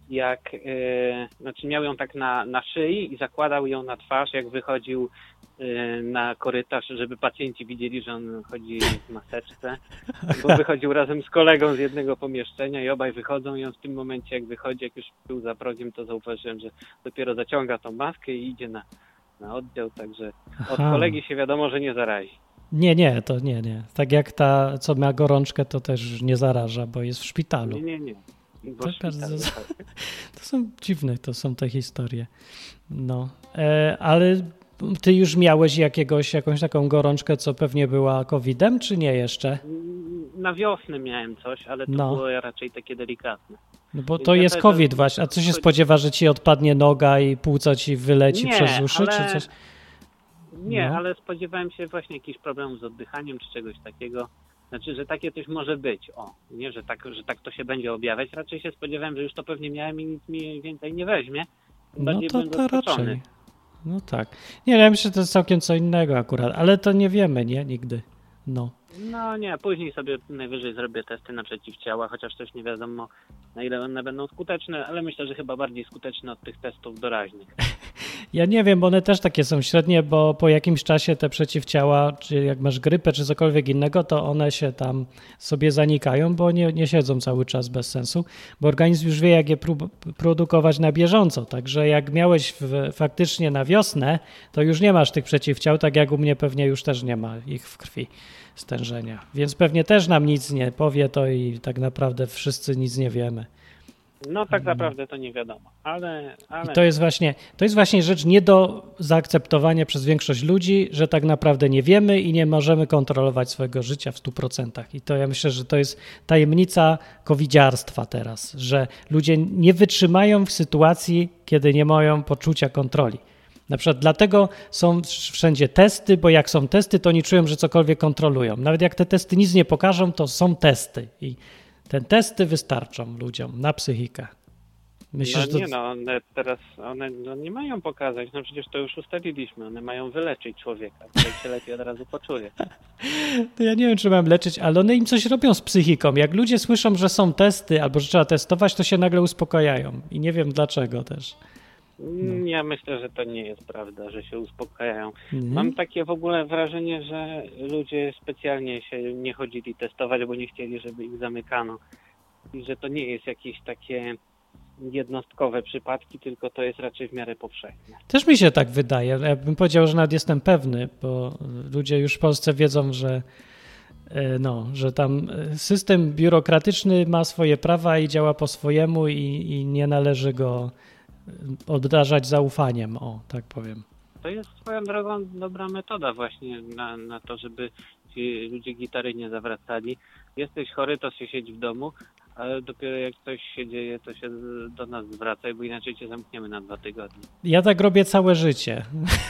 jak, yy, znaczy miał ją tak na, na szyi i zakładał ją na twarz, jak wychodził yy, na korytarz, żeby pacjenci widzieli, że on chodzi w maseczce, bo wychodził razem z kolegą z jednego pomieszczenia i obaj wychodzą i on w tym momencie, jak wychodzi, jak już był za progiem, to zauważyłem, że dopiero zaciąga tą maskę i idzie na, na oddział, także od Aha. kolegi się wiadomo, że nie zarazi. Nie, nie, to nie, nie. Tak jak ta, co ma gorączkę, to też nie zaraża, bo jest w szpitalu. Nie, nie, nie. Bo To, szpital, bardzo, tak. to są dziwne, to są te historie. No, e, ale ty już miałeś jakiegoś, jakąś taką gorączkę, co pewnie była kowidem, czy nie jeszcze? Na wiosnę miałem coś, ale to No. było raczej takie delikatne. No bo to Ja jest też- COVID właśnie. A co się spodziewa, że ci odpadnie noga i płuco ci wyleci Nie, przez uszy, ale- czy coś? Nie, No. ale spodziewałem się właśnie jakichś problemów z oddychaniem czy czegoś takiego. Znaczy, że takie coś może być. O, nie, że tak, że tak to się będzie objawiać. Raczej się spodziewałem, że już to pewnie miałem i nic mi więcej nie weźmie. No Bardziej to, byłem to zaskoczony. raczej. No tak. Nie, ja myślę, że to jest całkiem co innego akurat, ale to nie wiemy, nie? Nigdy. No. No nie, później sobie najwyżej zrobię testy na przeciwciała, chociaż też nie wiadomo, na ile one będą skuteczne, ale myślę, że chyba bardziej skuteczne od tych testów doraźnych. Ja nie wiem, bo one też takie są średnie, bo po jakimś czasie te przeciwciała, czy jak masz grypę, czy cokolwiek innego, to one się tam sobie zanikają, bo nie, nie siedzą cały czas bez sensu, bo organizm już wie, jak je prób- produkować na bieżąco. Także jak miałeś w, faktycznie na wiosnę, to już nie masz tych przeciwciał, tak jak u mnie pewnie już też nie ma ich w krwi, stężenia. Więc pewnie też nam nic nie powie to i tak naprawdę wszyscy nic nie wiemy. No tak naprawdę to nie wiadomo, ale... ale... I to jest właśnie, to jest właśnie rzecz nie do zaakceptowania przez większość ludzi, że tak naprawdę nie wiemy i nie możemy kontrolować swojego życia w stu procentach. I to ja myślę, że to jest tajemnica covidziarstwa teraz, że ludzie nie wytrzymają w sytuacji, kiedy nie mają poczucia kontroli. Na przykład dlatego są wszędzie testy, bo jak są testy, to oni czują, że cokolwiek kontrolują. Nawet jak te testy nic nie pokażą, to są testy i te testy wystarczą ludziom na psychikę. Myślę, no że to... nie no, one teraz one no nie mają pokazać, no przecież to już ustaliliśmy, one mają wyleczyć człowieka, tak się lepiej od razu poczuje. To ja nie wiem, czy mam leczyć, ale one im coś robią z psychiką. Jak ludzie słyszą, że są testy albo że trzeba testować, to się nagle uspokajają. I nie wiem dlaczego też. No. Ja myślę, że to nie jest prawda, że się uspokajają. Mhm. Mam takie w ogóle wrażenie, że ludzie specjalnie się nie chodzili testować, bo nie chcieli, żeby ich zamykano. I że to nie jest jakieś takie jednostkowe przypadki, tylko to jest raczej w miarę powszechne. Też mi się tak wydaje. Ja bym powiedział, że nawet jestem pewny, bo ludzie już w Polsce wiedzą, że no, że tam system biurokratyczny ma swoje prawa i działa po swojemu i, i nie należy go obdarzać zaufaniem, o, tak powiem. To jest swoją drogą dobra metoda właśnie na, na to, żeby ci ludzie gitary nie zawracali. Jesteś chory, to się siedź w domu, ale dopiero jak coś się dzieje, to się do nas zwracaj, bo inaczej cię zamkniemy na dwa tygodnie. Ja tak robię całe życie.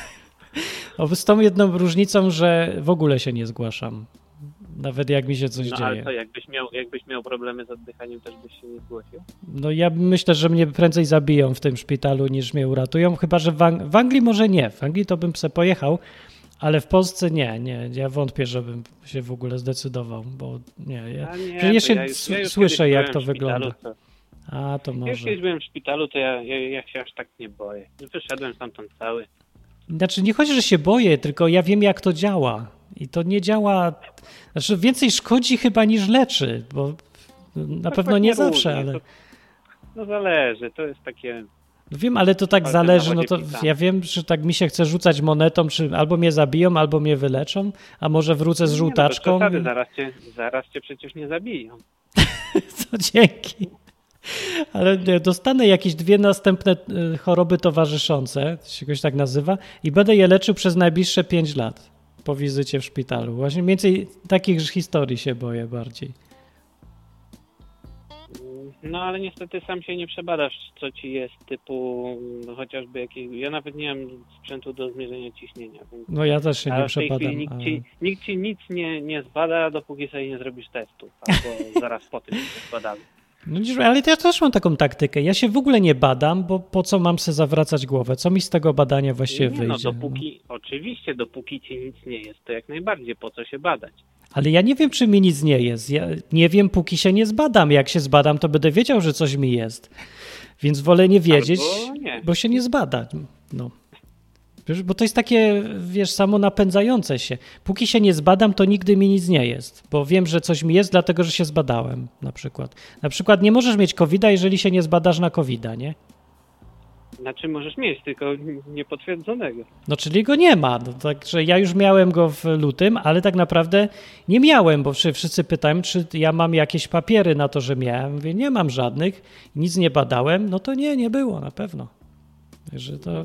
Z tą jedną różnicą, że w ogóle się nie zgłaszam. Nawet jak mi się coś no, dzieje. Ale to jakbyś miał, jakbyś miał problemy z oddychaniem, też byś się nie zgłosił? No ja myślę, że mnie prędzej zabiją w tym szpitalu niż mnie uratują, chyba że w, Ang- w Anglii może nie. W Anglii to bym se pojechał, ale w Polsce nie, nie. Ja wątpię, żebym się w ogóle zdecydował, bo nie. Ja, A nie, przecież to się ja już, s- ja już słyszę, kiedyś jak byłem to w szpitalu, wygląda. To, A, to ja już może. kiedyś byłem w szpitalu, to ja, ja, ja się aż tak nie boję. Wyszedłem stamtąd cały. Znaczy nie chodzi, że się boję, tylko ja wiem, jak to działa. I to nie działa. Znaczy więcej szkodzi chyba niż leczy, bo na No pewno tak nie różnie, zawsze, ale. To, no zależy, to jest takie... Wiem, ale to tak Ale zależy, na no wodzie to pisane. ja wiem, że tak mi się chce rzucać monetą, czy albo mnie zabiją, albo mnie wyleczą, a może wrócę z Nie, żółtaczką. No, przesady, zaraz, cię, zaraz cię przecież nie zabiją. To dzięki. Ale nie, dostanę jakieś dwie następne y, choroby towarzyszące, to się jakoś tak nazywa, i będę je leczył przez najbliższe pięć lat po wizycie w szpitalu. Właśnie mniej więcej takich historii się boję bardziej. No ale niestety sam się nie przebadasz, co ci jest, typu no, chociażby jakieś... Ja nawet nie mam sprzętu do zmierzenia ciśnienia. Więc... No ja też się Ale nie w tej przepadam. chwili nikt, ale- ci, nikt ci nic nie, nie zbada, dopóki sobie nie zrobisz testów. Albo zaraz po tym się zbadamy. No, widzisz, ale ja też mam taką taktykę. Ja się w ogóle nie badam, bo po co mam sobie zawracać głowę? Co mi z tego badania właściwie Nie, wyjdzie? no dopóki, oczywiście, dopóki ci nic nie jest, to jak najbardziej, po co się badać? Ale ja nie wiem, czy mi nic nie jest. Ja nie wiem, póki się nie zbadam. Jak się zbadam, to będę wiedział, że coś mi jest. Więc wolę nie wiedzieć, Albo nie. bo się nie zbada. No. Wiesz, bo to jest takie, wiesz, samo napędzające się. Póki się nie zbadam, to nigdy mi nic nie jest, bo wiem, że coś mi jest, dlatego że się zbadałem na przykład. Na przykład nie możesz mieć kowida, jeżeli się nie zbadasz na kowida, nie? Znaczy możesz mieć, tylko niepotwierdzonego. No czyli go nie ma. No, także ja już miałem go w lutym, ale tak naprawdę nie miałem, bo wszyscy pytają, czy ja mam jakieś papiery na to, że miałem. Mówię, nie mam żadnych, nic nie badałem. No to nie, nie było na pewno. Że to...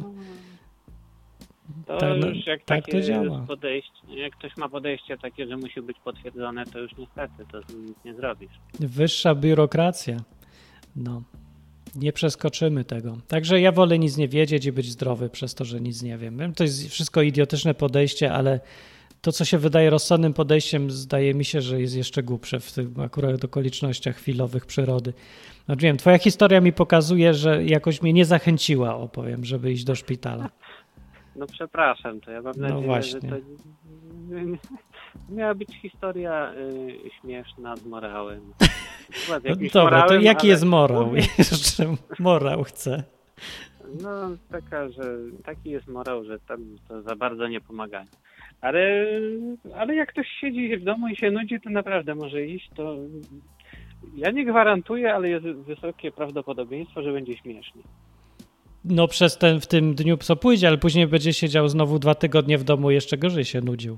To Tak, no, już jak tak takie to działa. podejście, jak ktoś ma podejście takie, że musi być potwierdzone, to już niestety, to z nim nic nie zrobisz. Wyższa biurokracja. No. Nie przeskoczymy tego. Także ja wolę nic nie wiedzieć i być zdrowy przez to, że nic nie wiem. To jest wszystko idiotyczne podejście, ale to, co się wydaje rozsądnym podejściem, zdaje mi się, że jest jeszcze głupsze w tych akurat okolicznościach chwilowych przyrody. No wiem, twoja historia mi pokazuje, że jakoś mnie nie zachęciła, opowiem, żeby iść do szpitala. No przepraszam, to ja mam No nadzieję, właśnie. że to miała być historia y, śmieszna z morałem. Z No jakimś dobra, to morałem, jaki ale- jest morał? Jeszcze morał chcę. No taka, że taki jest morał, że tam to za bardzo nie pomaga. Ale, ale jak ktoś siedzi w domu i się nudzi, to naprawdę może iść, to ja nie gwarantuję, ale jest wysokie prawdopodobieństwo, że będzie śmiesznie. No przez ten w tym dniu co pójdzie, ale później będzie siedział znowu dwa tygodnie w domu i jeszcze gorzej się nudził.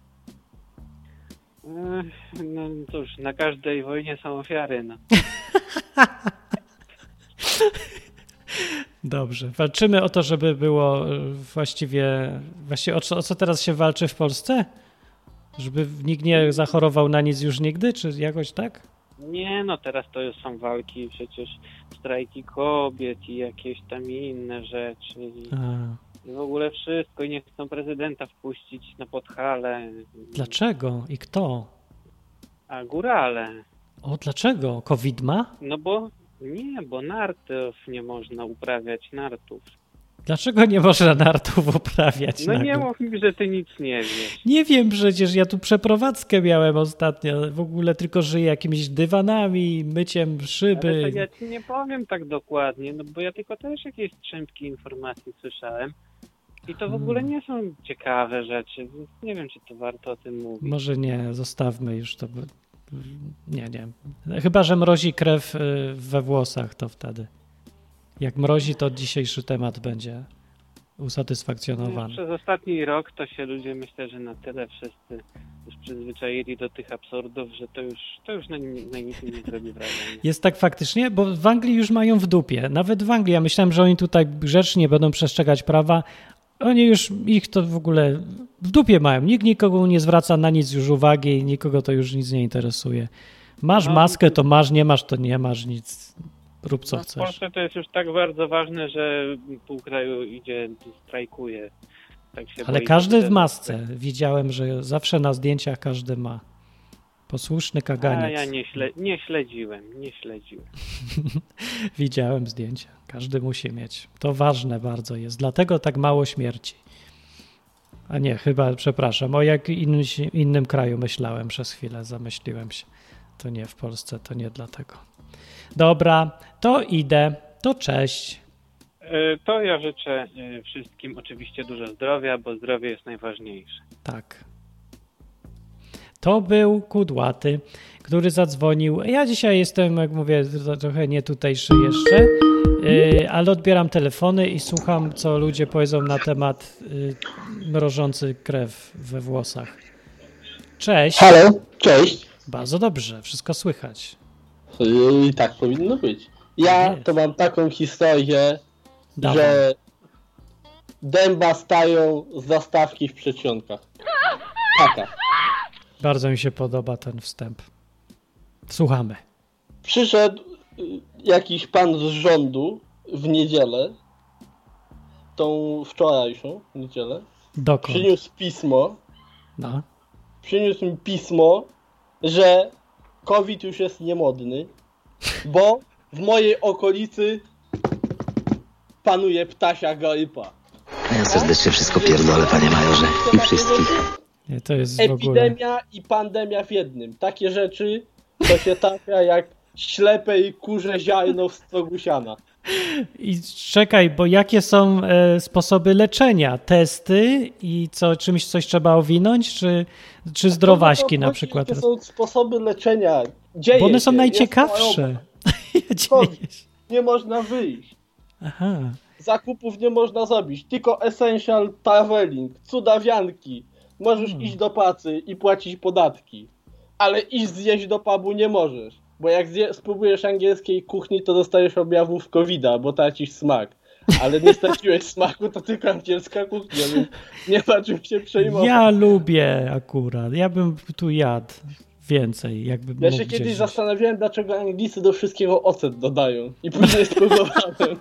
Ech, no cóż, na każdej wojnie są ofiary, no. Dobrze. Walczymy o to, żeby było e, właściwie... Właściwie o co, o co teraz się walczy w Polsce? Żeby nikt nie zachorował na nic już nigdy? Czy jakoś tak? Nie, no teraz to już są walki, przecież strajki kobiet i jakieś tam inne rzeczy. I A, i w ogóle wszystko i nie chcą prezydenta wpuścić na Podhale. dlaczego? I kto? A górale. O, dlaczego? COVID ma? No bo nie, bo nartów nie można uprawiać, nartów. Dlaczego nie można nartów uprawiać No nagle? nie mów mi, że ty nic nie wiesz. Nie wiem przecież, ja tu przeprowadzkę miałem ostatnio, w ogóle tylko żyję jakimiś dywanami, myciem szyby. Ale to ja ci nie powiem tak dokładnie, no bo ja tylko też jakieś strzępki informacji słyszałem. I to w ogóle nie są ciekawe rzeczy, więc nie wiem, czy to warto o tym mówić. Może nie, zostawmy już to. bo- Nie, nie. Chyba że mrozi krew y, we włosach, to wtedy. Jak mrozi, to dzisiejszy temat będzie usatysfakcjonowany. Przez ostatni rok to się ludzie, myślę, że na tyle wszyscy już przyzwyczaili do tych absurdów, że to już, to już na, na nic nie zrobi wrażenia. Jest tak faktycznie? Bo w Anglii już mają w dupie. Nawet w Anglii. Ja myślałem, że oni tutaj grzecznie będą przestrzegać prawa. Oni już, ich to w ogóle w dupie mają. Nikt nikogo nie zwraca na nic już uwagi i nikogo to już nic nie interesuje. Masz No, maskę, to masz, nie masz, to nie masz nic. Rób co No, w chcesz. Polsce to jest już tak bardzo ważne, że pół kraju idzie, strajkuje. Tak się Ale boi, każdy że- w masce. Widziałem, że zawsze na zdjęciach każdy ma. Posłuszny A kaganiec. ja nie, śle, nie śledziłem, nie śledziłem. Widziałem zdjęcia. Każdy musi mieć. To ważne bardzo jest. Dlatego tak mało śmierci. A nie, chyba, przepraszam, o jak innym, innym kraju myślałem przez chwilę, zamyśliłem się. To nie w Polsce, to nie dlatego. Dobra, to idę. To cześć. E, To ja życzę e, wszystkim oczywiście dużo zdrowia, bo zdrowie jest najważniejsze. Tak. To był Kudłaty, który zadzwonił. Ja dzisiaj jestem, jak mówię, trochę nie tutejszy jeszcze, yy, ale odbieram telefony i słucham, co ludzie powiedzą na temat yy, mrożący krew we włosach. Cześć. Halo, cześć. Bardzo dobrze, wszystko słychać. I tak powinno być. Ja Nie. to mam taką historię, Dawaj. że dęba stają z zastawki w przedsionkach. Taka. Bardzo mi się podoba ten wstęp. Słuchamy. Przyszedł y, jakiś pan z rządu w niedzielę, tą wczorajszą niedzielę, Dokąd? przyniósł pismo, No. przyniósł mi pismo, że COVID już jest niemodny, bo w mojej okolicy panuje ptasia grypa. Ja serdecznie wszystko pierdolę, panie majorze, i wszystkich. Nie, to jest w ogóle... Epidemia i pandemia w jednym. Takie rzeczy to się trafia jak ślepe i kurze ziarno w stogu siana. I czekaj, bo jakie są e, sposoby leczenia? Testy i co, czymś coś trzeba owinąć, czy, czy zdrowaśki na przykład? Jakie są sposoby leczenia? Dzieje Bo one są się, najciekawsze. jest COVID. Nie można wyjść. Aha. Zakupów nie można zrobić. Tylko essential traveling, cudawianki. Możesz Hmm. iść do pracy i płacić podatki. Ale iść zjeść do pubu nie możesz. Bo jak zje, spróbujesz angielskiej kuchni, to dostajesz objawów kowida, bo tracisz smak. Ale nie straciłeś smaku, to tylko angielska kuchnia, więc nie ma czym się przejmować. Ja lubię akurat. Ja bym tu jadł więcej, jakby Ja mógł się kiedyś gdzieś. zastanawiałem, dlaczego Anglicy do wszystkiego ocet dodają. I później spróbowałem.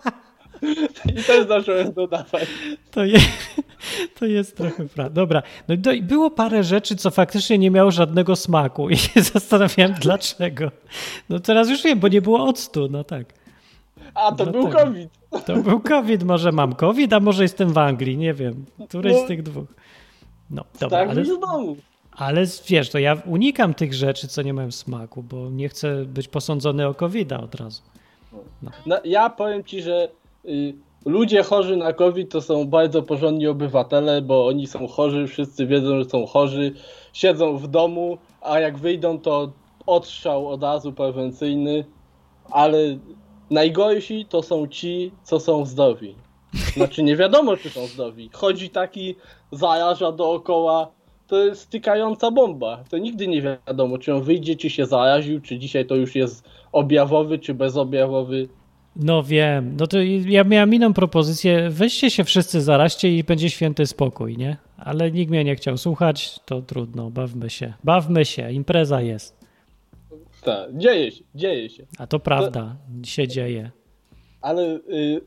I też zacząłem dodawać. To, je, to jest trochę prawda. Dobra, no i do, i było parę rzeczy, co faktycznie nie miało żadnego smaku i się zastanawiałem dlaczego. No teraz już wiem, bo nie było octu, no tak. A, to był Dlatego. COVID. To był COVID, może mam COVID, a może jestem w Anglii, nie wiem. Któreś No. z tych dwóch. No, dobra, Tak, ale, ale... z domu. ale wiesz, to ja unikam tych rzeczy, co nie mają smaku, bo nie chcę być posądzony o kowida od razu. No, ja powiem ci, że y, ludzie chorzy na COVID to są bardzo porządni obywatele, bo oni są chorzy, wszyscy wiedzą, że są chorzy, siedzą w domu, a jak wyjdą, to odstrzał od razu prewencyjny, ale najgorsi to są ci, co są zdrowi. Znaczy nie wiadomo, czy są zdrowi. Chodzi taki, zaraża dookoła, to jest stykająca bomba. To nigdy nie wiadomo, czy on wyjdzie, czy się zaraził, czy dzisiaj to już jest objawowy, czy bezobjawowy. No wiem, no to ja miałem inną propozycję, weźcie się wszyscy zaraźcie i będzie święty spokój, nie? Ale nikt mnie nie chciał słuchać, to trudno, bawmy się. Bawmy się, impreza jest. Tak, dzieje się, dzieje się. A to prawda, się dzieje. Ale y,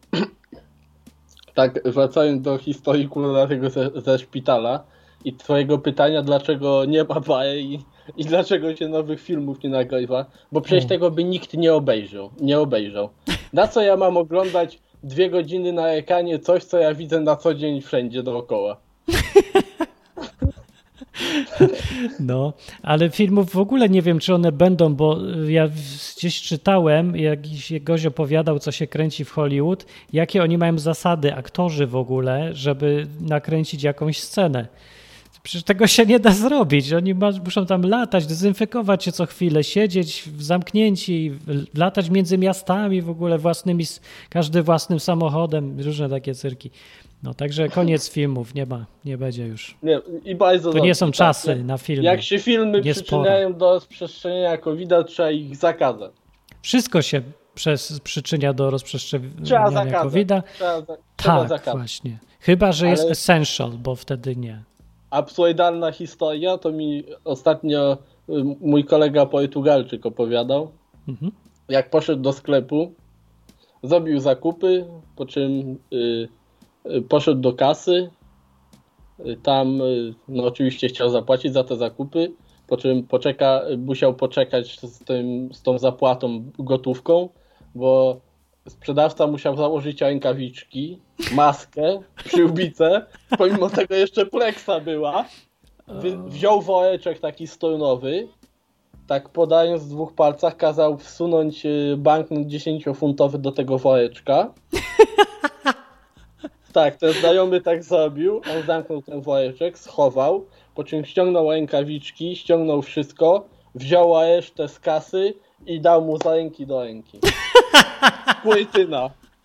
tak wracając do historii tego ze, ze szpitala i twojego pytania, dlaczego nie ma baje i, i dlaczego się nowych filmów nie nagrywa, bo przecież Hmm. tego by nikt nie obejrzał, nie obejrzał. Na co ja mam oglądać dwie godziny na ekranie coś, co ja widzę na co dzień wszędzie dookoła? No, ale filmów w ogóle nie wiem, czy one będą, bo ja gdzieś czytałem, jakiś gość opowiadał, co się kręci w Hollywood, jakie oni mają zasady, aktorzy w ogóle, żeby nakręcić jakąś scenę. Przecież tego się nie da zrobić. Oni ma, muszą tam latać, dezynfekować się co chwilę, siedzieć zamknięci, latać między miastami w ogóle własnymi, każdy własnym samochodem, różne takie cyrki. No także koniec filmów, nie ma, nie będzie już. Nie, i bardzo To nie dobrze, są tak, czasy jak- na filmy. Jak się filmy Nie przyczyniają do rozprzestrzeniania kowida, trzeba ich zakazać. Wszystko się przez, przyczynia do Trzeba rozprzestrzeniania zakazać. kowida. Trzeba, za, trzeba Tak, zakazać. właśnie. Chyba, że jest Ale- essential, bo wtedy nie. Absurdalna historia, to mi ostatnio y, mój kolega Portugalczyk opowiadał. Mhm. Jak poszedł do sklepu, zrobił zakupy, po czym y, y, poszedł do kasy. Y, tam y, no oczywiście chciał zapłacić za te zakupy, po czym poczeka, musiał poczekać z, tym, z tą zapłatą gotówką, bo sprzedawca musiał założyć rękawiczki, maskę, przyłbicę, pomimo tego jeszcze pleksa była. Wy, wziął woreczek taki stonowy, tak podając w dwóch palcach kazał wsunąć y, banknot dziesięciofuntowy do tego woreczka. Tak, ten znajomy tak zrobił, on zamknął ten woreczek, schował, po czym ściągnął rękawiczki, ściągnął wszystko, wziął resztę z kasy i dał mu za ręki do ręki. Płytyna.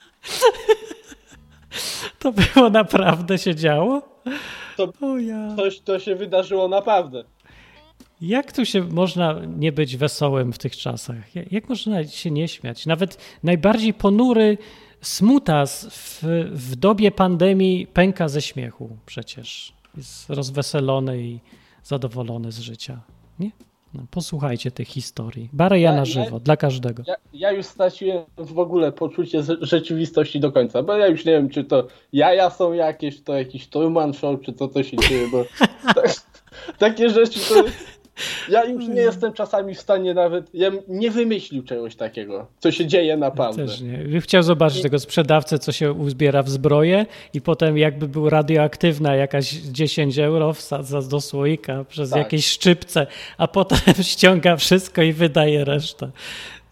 To było naprawdę się działo? To O ja. coś, to się wydarzyło naprawdę. Jak tu się można nie być wesołym w tych czasach? Jak, jak można się nie śmiać? Nawet najbardziej ponury smutas w, w dobie pandemii pęka ze śmiechu przecież. Jest rozweselony i zadowolony z życia. Nie? No, posłuchajcie tych historii. Bareja Ja- na ja- żywo, dla każdego. Ja, ja już straciłem w ogóle poczucie z- rzeczywistości do końca, bo ja już nie wiem, czy to jaja są jakieś, to jakiś Truman Show, czy co to się dzieje, bo tak, takie rzeczy to... Ja już nie jestem czasami w stanie nawet... Ja bym nie wymyślił czegoś takiego, co się dzieje naprawdę. Też nie. Bym chciał zobaczyć tego sprzedawcę, co się uzbiera w zbroję i potem jakby był radioaktywna jakaś dziesięć euro wsadza do słoika przez Tak. jakieś szczypce, a potem ściąga wszystko i wydaje resztę.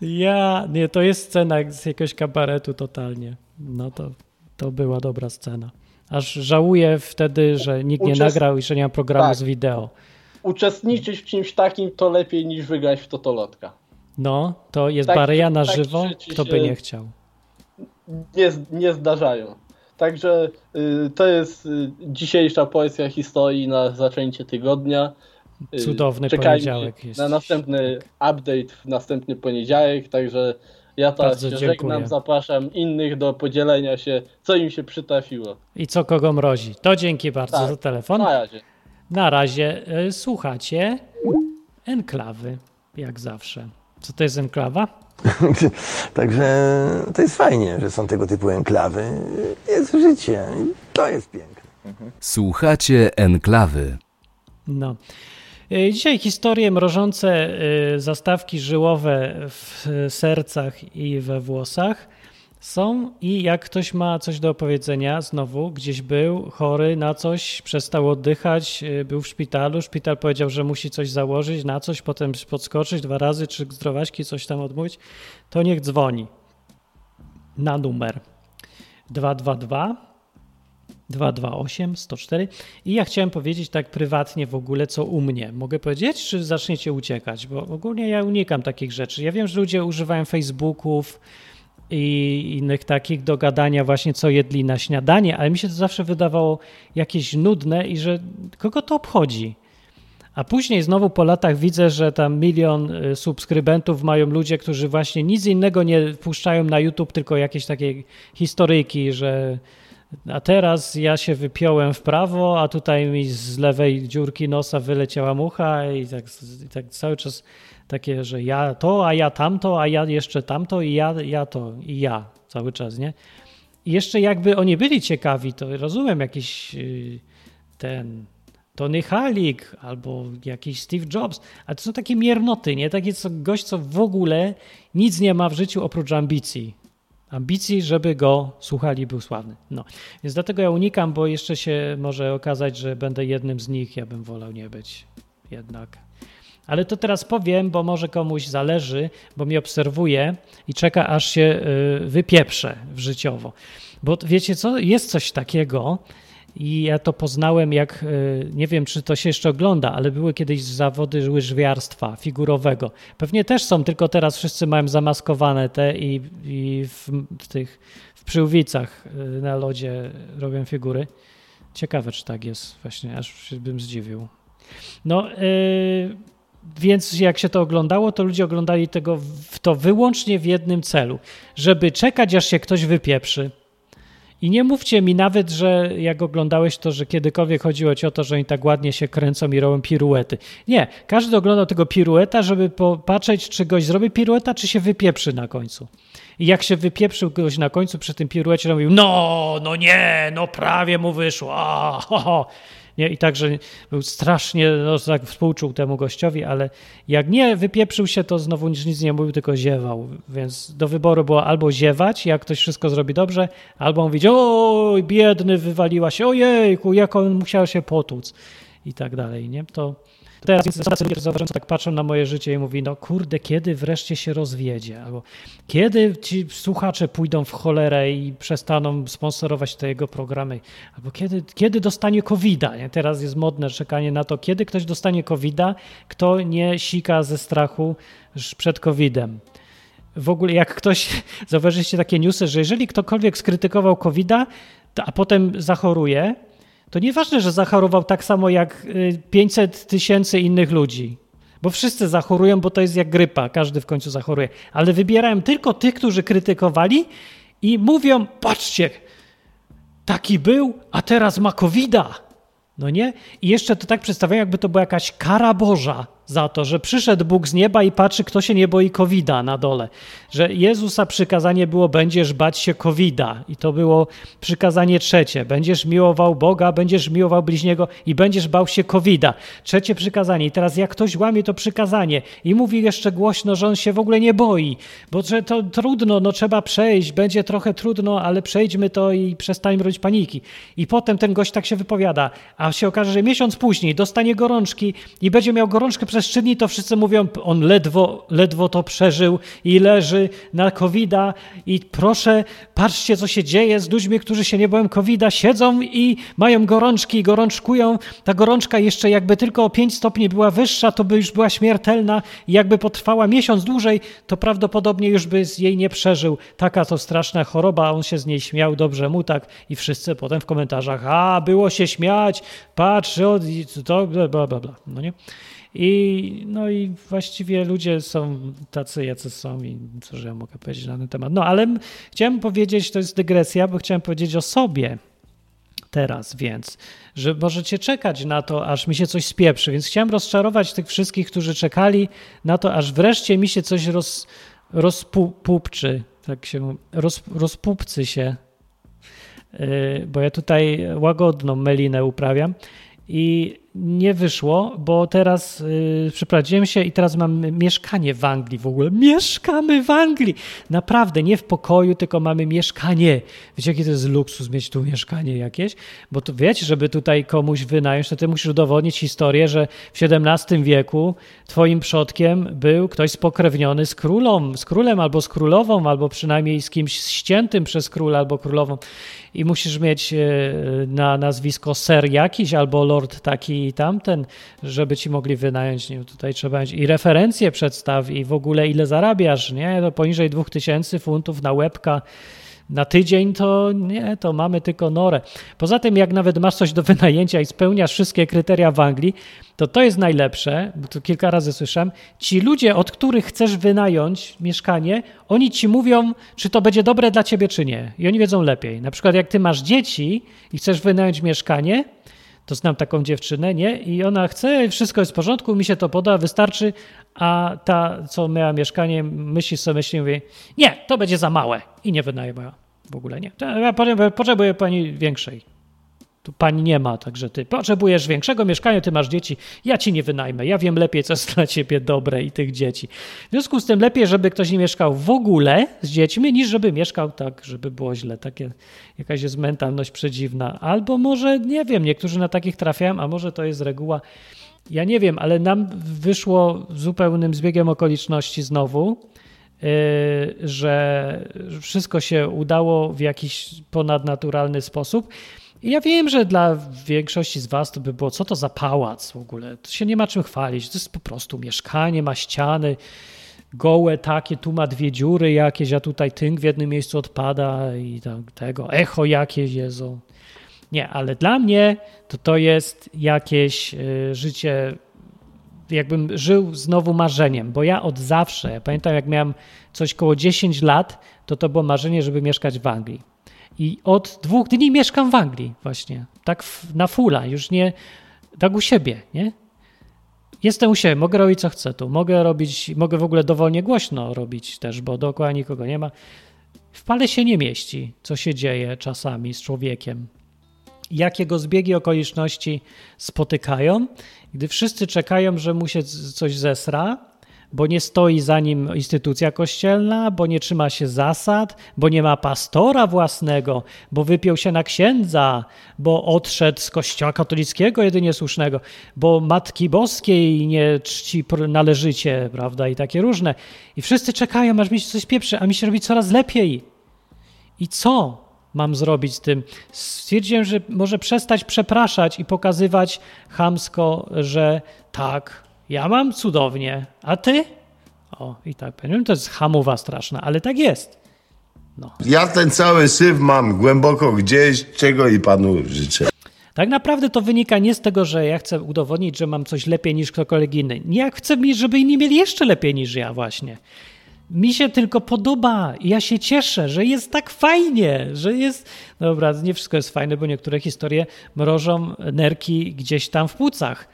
Ja, nie, to jest scena z jakiegoś kabaretu totalnie. No to, to była dobra scena. Aż żałuję wtedy, że nikt nie Uczest- nagrał i że nie ma programu tak. z wideo. Uczestniczyć w czymś takim to lepiej niż wygrać w totolotka. No, to jest Tak, Baryja na tak żywo, rzeczy kto by się- nie chciał. Nie, nie zdarzają. Także y, to jest y, dzisiejsza poezja historii na zaczęcie tygodnia. Y, Cudowny czekajmy poniedziałek jest. na następny update w następny poniedziałek, także ja teraz Bardzo się dziękuję. żegnam, zapraszam innych do podzielenia się, co im się przytrafiło. I co kogo mrozi. To dzięki bardzo Tak. za telefon. Na razie. Na razie y, słuchacie Enklawy, jak zawsze. Co to jest Enklawa? Także to jest fajnie, że są tego typu enklawy. Jest życie. To jest piękne. Słuchacie Enklawy. No. Y, Dzisiaj historie mrożące y, zastawki żyłowe w sercach i we włosach są i jak ktoś ma coś do opowiedzenia, znowu gdzieś był chory na coś, przestał oddychać, y, był w szpitalu, szpital powiedział, że musi coś założyć, na coś, potem podskoczyć dwa razy, trzy zdrowaśki, coś tam odmówić, to niech dzwoni na numer dwa dwa dwa dwa dwa osiem sto cztery i ja chciałem powiedzieć tak prywatnie w ogóle, co u mnie. Mogę powiedzieć, czy zaczniecie uciekać? Bo ogólnie ja unikam takich rzeczy. Ja wiem, że ludzie używają Facebooków i innych takich do gadania właśnie, co jedli na śniadanie, ale mi się to zawsze wydawało jakieś nudne i że kogo to obchodzi? A później znowu po latach widzę, że tam milion y, subskrybentów mają ludzie, którzy właśnie nic innego nie puszczają na YouTube, tylko jakieś takie historyjki, że a teraz ja się wypiąłem w prawo, a tutaj mi z lewej dziurki nosa wyleciała mucha i tak, i tak cały czas takie, że ja to, a ja tamto, a ja jeszcze tamto i ja, ja to i ja cały czas, nie? I jeszcze jakby oni byli ciekawi, to rozumiem jakiś yy, ten Tony Halik albo jakiś Steve Jobs, ale to są takie miernoty, nie? Takie co, gość, co w ogóle nic nie ma w życiu oprócz ambicji. Ambicji, żeby go słuchali, był sławny. No, więc dlatego ja unikam, bo jeszcze się może okazać, że będę jednym z nich. Ja bym wolał nie być jednak. Ale to teraz powiem, bo może komuś zależy, bo mnie obserwuje i czeka, aż się wypieprzę w życiowo. Bo wiecie co, jest coś takiego i ja to poznałem jak, nie wiem czy to się jeszcze ogląda, ale były kiedyś zawody łyżwiarstwa figurowego. Pewnie też są, tylko teraz wszyscy mają zamaskowane te i, i w, w tych w Przyłbicach na lodzie robią figury. Ciekawe, czy tak jest właśnie, aż się bym zdziwił. No, yy, więc jak się to oglądało, to ludzie oglądali tego w to wyłącznie w jednym celu, żeby czekać, aż się ktoś wypieprzy. I nie mówcie mi nawet, że jak oglądałeś to, że kiedykolwiek chodziło ci o to, że oni tak ładnie się kręcą i robią piruety. Nie, każdy oglądał tego pirueta, żeby popatrzeć, czy goś zrobi pirueta, czy się wypieprzy na końcu. I jak się wypieprzył goś na końcu przy tym piruecie, to mówił, no, no nie, no prawie mu wyszło, a, ho, ho. Nie, i także był strasznie, no tak współczuł temu gościowi, ale jak nie wypieprzył się, to znowu nic, nic nie mówił, tylko ziewał. Więc do wyboru było albo ziewać, jak ktoś wszystko zrobi dobrze, albo mówić, oj, biedny, wywaliła się, ojejku, jak on musiał się potłuc i tak dalej, nie? To teraz są tacy ludzie, zauważam, co tak patrzą na moje życie i mówi, no kurde, kiedy wreszcie się rozwiedzie? Albo kiedy ci słuchacze pójdą w cholerę i przestaną sponsorować te jego programy? Albo kiedy, kiedy dostanie kowida? Nie? Teraz jest modne czekanie na to, kiedy ktoś dostanie kowida, kto nie sika ze strachu przed kowidem. W ogóle jak ktoś, zauważyliście takie newsy, że jeżeli ktokolwiek skrytykował kowida, a potem zachoruje, to nieważne, że zachorował tak samo jak pięćset tysięcy innych ludzi, bo wszyscy zachorują, bo to jest jak grypa, każdy w końcu zachoruje, ale wybierają tylko tych, którzy krytykowali i mówią, patrzcie, taki był, a teraz ma kowida, no nie? I jeszcze to tak przedstawiają, jakby to była jakaś kara Boża za to, że przyszedł Bóg z nieba i patrzy, kto się nie boi kowida na dole. Że Jezusa przykazanie było, będziesz bać się kowida. I to było przykazanie trzecie. Będziesz miłował Boga, będziesz miłował bliźniego i będziesz bał się kowida. Trzecie przykazanie. I teraz jak ktoś łamie to przykazanie i mówi jeszcze głośno, że on się w ogóle nie boi, bo że to trudno, no trzeba przejść, będzie trochę trudno, ale przejdźmy to i przestańmy robić paniki. I potem ten gość tak się wypowiada, a się okaże, że miesiąc później dostanie gorączki i będzie miał gorączkę przez przez trzy dni to wszyscy mówią, on ledwo, ledwo to przeżył i leży na kowida i proszę, patrzcie, co się dzieje z ludźmi, którzy się nie boją kowida, siedzą i mają gorączki i gorączkują. Ta gorączka jeszcze jakby tylko o pięć stopni była wyższa, to by już była śmiertelna i jakby potrwała miesiąc dłużej, to prawdopodobnie już by jej nie przeżył. Taka to straszna choroba, on się z niej śmiał, dobrze mu tak i wszyscy potem w komentarzach, a było się śmiać, patrz, to bla, bla, bla, bla. No nie? I, no i właściwie ludzie są tacy, jacy są i co, że ja mogę powiedzieć na ten temat. No ale chciałem powiedzieć, to jest dygresja, bo chciałem powiedzieć o sobie teraz, więc, że możecie czekać na to, aż mi się coś spieprzy, więc chciałem rozczarować tych wszystkich, którzy czekali na to, aż wreszcie mi się coś roz, rozpupczy, tak się, roz, rozpupcy się, yy, bo ja tutaj łagodną melinę uprawiam i nie wyszło, bo teraz yy, przeprowadziłem się i teraz mam mieszkanie w Anglii w ogóle. Mieszkamy w Anglii! Naprawdę, nie w pokoju, tylko mamy mieszkanie. Wiecie, jaki to jest luksus mieć tu mieszkanie jakieś? Bo to wiecie, żeby tutaj komuś wynająć, to ty musisz udowodnić historię, że w siedemnastym wieku twoim przodkiem był ktoś spokrewniony z królą, z królem albo z królową, albo przynajmniej z kimś ściętym przez króla albo królową. I musisz mieć na nazwisko ser jakiś albo lord taki i tamten, żeby ci mogli wynająć. Nie, tutaj trzeba mieć i referencje przedstaw i w ogóle ile zarabiasz, nie? To poniżej dwóch tysięcy funtów na łebka na tydzień to nie, to mamy tylko norę. Poza tym jak nawet masz coś do wynajęcia i spełniasz wszystkie kryteria w Anglii, to to jest najlepsze, bo to kilka razy słyszałem, ci ludzie, od których chcesz wynająć mieszkanie, oni ci mówią, czy to będzie dobre dla ciebie, czy nie. I oni wiedzą lepiej. Na przykład jak ty masz dzieci i chcesz wynająć mieszkanie, to znam taką dziewczynę, nie? I ona chce, wszystko jest w porządku, mi się to poda, wystarczy, a ta, co miała mieszkanie, myśli sobie, myśli, mówi, nie, to będzie za małe i nie wynajmowała. W ogóle nie. To ja potrzebuję pani większej. Tu pani nie ma, także ty potrzebujesz większego mieszkania, ty masz dzieci, ja ci nie wynajmę, ja wiem lepiej, co jest dla ciebie dobre i tych dzieci. W związku z tym lepiej, żeby ktoś nie mieszkał w ogóle z dziećmi, niż żeby mieszkał tak, żeby było źle. Takie, jakaś jest mentalność przedziwna. Albo może, nie wiem, niektórzy na takich trafiają, a może to jest reguła. Ja nie wiem, ale nam wyszło zupełnym zbiegiem okoliczności znowu, yy, że wszystko się udało w jakiś ponadnaturalny sposób. I ja wiem, że dla większości z was to by było, co to za pałac w ogóle? To się nie ma czym chwalić. To jest po prostu mieszkanie, ma ściany gołe takie, tu ma dwie dziury jakieś, a tutaj tynk w jednym miejscu odpada i tam tego, echo jakieś jedzą. Nie, ale dla mnie to to jest jakieś y, życie, jakbym żył znowu marzeniem, bo ja od zawsze, ja pamiętam jak miałem coś koło dziesięć lat, to to było marzenie, żeby mieszkać w Anglii. I od dwóch dni mieszkam w Anglii właśnie, tak na fulla, już nie, tak u siebie, nie? Jestem u siebie, mogę robić co chcę tu, mogę robić, mogę w ogóle dowolnie głośno robić też, bo dookoła nikogo nie ma. W pale się nie mieści, co się dzieje czasami z człowiekiem. Jakie go zbiegi okoliczności spotykają, gdy wszyscy czekają, że mu się coś zesra, bo nie stoi za nim instytucja kościelna, bo nie trzyma się zasad, bo nie ma pastora własnego, bo wypiął się na księdza, bo odszedł z kościoła katolickiego jedynie słusznego, bo Matki Boskiej nie czci należycie, prawda, i takie różne. I wszyscy czekają, aż mi się coś pieprzy, a mi się robi coraz lepiej. I co mam zrobić z tym? Stwierdziłem, że może przestać przepraszać i pokazywać chamsko, że tak, ja mam cudownie, a ty? O, i tak powiem, to jest hamowa straszna, ale tak jest. No. Ja ten cały syf mam głęboko gdzieś, czego i panu życzę. Tak naprawdę to wynika nie z tego, że ja chcę udowodnić, że mam coś lepiej niż ktokolwiek inny. Nie, ja chcę, żeby inni mieli jeszcze lepiej niż ja właśnie. Mi się tylko podoba i ja się cieszę, że jest tak fajnie, że jest... Dobra, nie wszystko jest fajne, bo niektóre historie mrożą nerki gdzieś tam w płucach,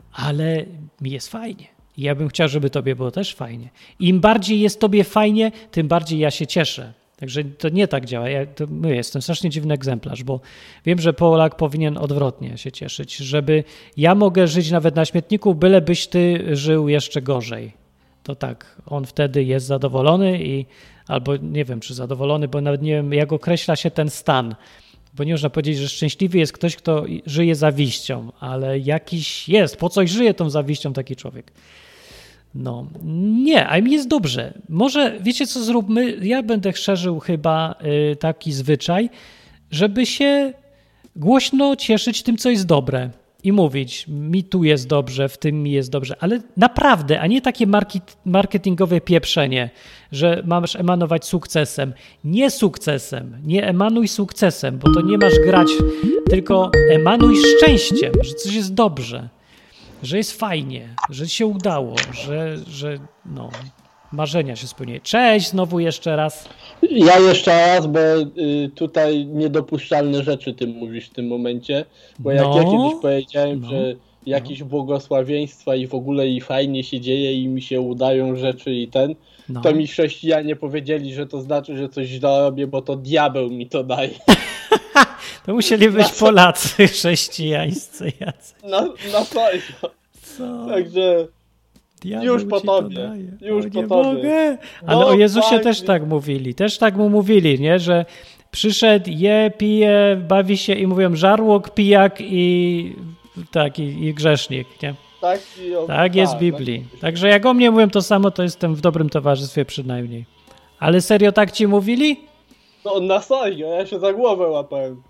ale mi jest fajnie. I ja bym chciał, żeby tobie było też fajnie. Im bardziej jest tobie fajnie, tym bardziej ja się cieszę. Także to nie tak działa. Ja to, no jestem strasznie dziwny egzemplarz, bo wiem, że Polak powinien odwrotnie się cieszyć, żeby ja mogę żyć nawet na śmietniku, bylebyś ty żył jeszcze gorzej. To tak, on wtedy jest zadowolony i albo nie wiem, czy zadowolony, bo nawet nie wiem, jak określa się ten stan. Bo nie można powiedzieć, że szczęśliwy jest ktoś, kto żyje zawiścią, ale jakiś jest, po coś żyje tą zawiścią taki człowiek. No, nie, a mi jest dobrze. Może, wiecie co zróbmy? Ja będę szerzył chyba y, taki zwyczaj, żeby się głośno cieszyć tym, co jest dobre i mówić, mi tu jest dobrze, w tym mi jest dobrze, ale naprawdę, a nie takie market, marketingowe pieprzenie, że masz emanować sukcesem. Nie sukcesem, nie emanuj sukcesem, bo to nie masz grać, tylko emanuj szczęściem, że coś jest dobrze, że jest fajnie, że się udało, że, że no, marzenia się spełniają. Cześć, znowu jeszcze raz. Ja jeszcze raz, bo y, tutaj niedopuszczalne rzeczy ty mówisz w tym momencie, bo jak No. ja kiedyś powiedziałem, No. że jakieś błogosławieństwa i w ogóle i fajnie się dzieje i mi się udają rzeczy i ten, No. to mi chrześcijanie powiedzieli, że to znaczy, że coś źle robię, bo to diabeł mi to daje. To musieli być Polacy chrześcijańscy jacy. Na, na serio. Co? Także Diabeł już po ci to tobie. daje. Już O, po nie tobie. mogę. Ale No o Jezusie fajnie. też tak mówili. Też tak mu mówili, nie? Że przyszedł, je, pije, bawi się i mówią żarłok, pijak i tak, i, i grzesznik, nie? Tak, i o, Tak jest w Biblii. Także jak o mnie mówią to samo, to jestem w dobrym towarzystwie przynajmniej. Ale serio tak ci mówili? No na serio, ja się za głowę łapałem.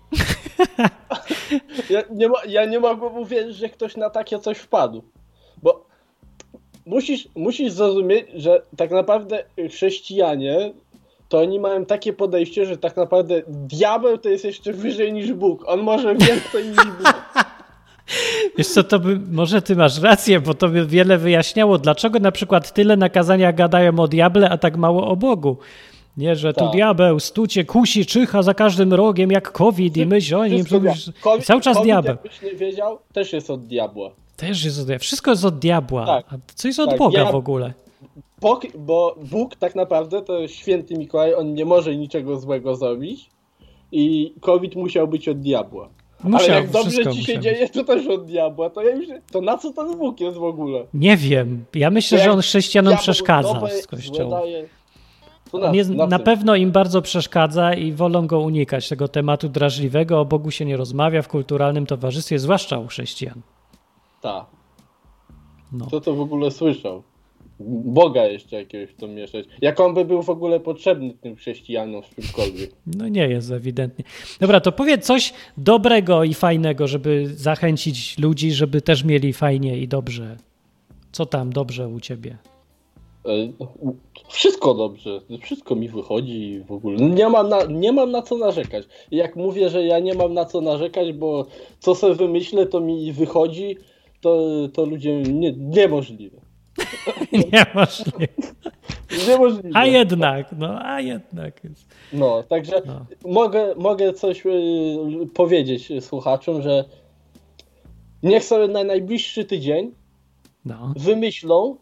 ja, nie ma, ja nie mogłem uwierzyć, że ktoś na takie coś wpadł. Bo musisz, musisz zrozumieć, że tak naprawdę chrześcijanie to oni mają takie podejście, że tak naprawdę diabeł to jest jeszcze wyżej niż Bóg. On może więcej niż Bóg. Wiesz co, to by, może ty masz rację, bo to by wiele wyjaśniało, dlaczego na przykład tyle na kazaniach gadają o diable, a tak mało o Bogu. Nie, że tu Tak. diabeł stucie, kusi, czyha za każdym rogiem jak COVID i myśl o nim, Wszystko mówisz, dia- COVID, cały czas COVID, diabeł. jakbyś nie wiedział, też jest od diabła. Też jest od diabła. Wszystko jest od diabła. Tak. A co jest od Tak, Boga ja- w ogóle? Bóg, bo Bóg tak naprawdę to święty Mikołaj, on nie może niczego złego zrobić i COVID musiał być od diabła. Musiał, Ale jak dobrze wszystko ci się musiał dzieje, to też od diabła. To, ja już, to na co ten Bóg jest w ogóle? Nie wiem. Ja myślę, To że jak on chrześcijanom diabeł przeszkadza dobre, z złe kościoła. daje, to On jest, na na co? pewno im bardzo przeszkadza i wolą go unikać, tego tematu drażliwego. O Bogu się nie rozmawia w kulturalnym towarzystwie, zwłaszcza u chrześcijan. Tak. No. Kto to w ogóle słyszał? Boga jeszcze jakiegoś w to mieszać. Jak on by był w ogóle potrzebny tym chrześcijanom w czymkolwiek. No nie jest ewidentnie. Dobra, to powiedz coś dobrego i fajnego, żeby zachęcić ludzi, żeby też mieli fajnie i dobrze. Co tam dobrze u ciebie? E, Wszystko dobrze, wszystko mi wychodzi i w ogóle. Nie mam, na, nie mam na co narzekać. Jak mówię, że ja nie mam na co narzekać, bo co sobie wymyślę, to mi wychodzi, to, to ludzie nie, niemożliwe. Niemożliwe. Niemożliwe. A jednak, no a jednak. No, także No. Mogę, mogę coś y, powiedzieć słuchaczom, że niech sobie na najbliższy tydzień No. wymyślą,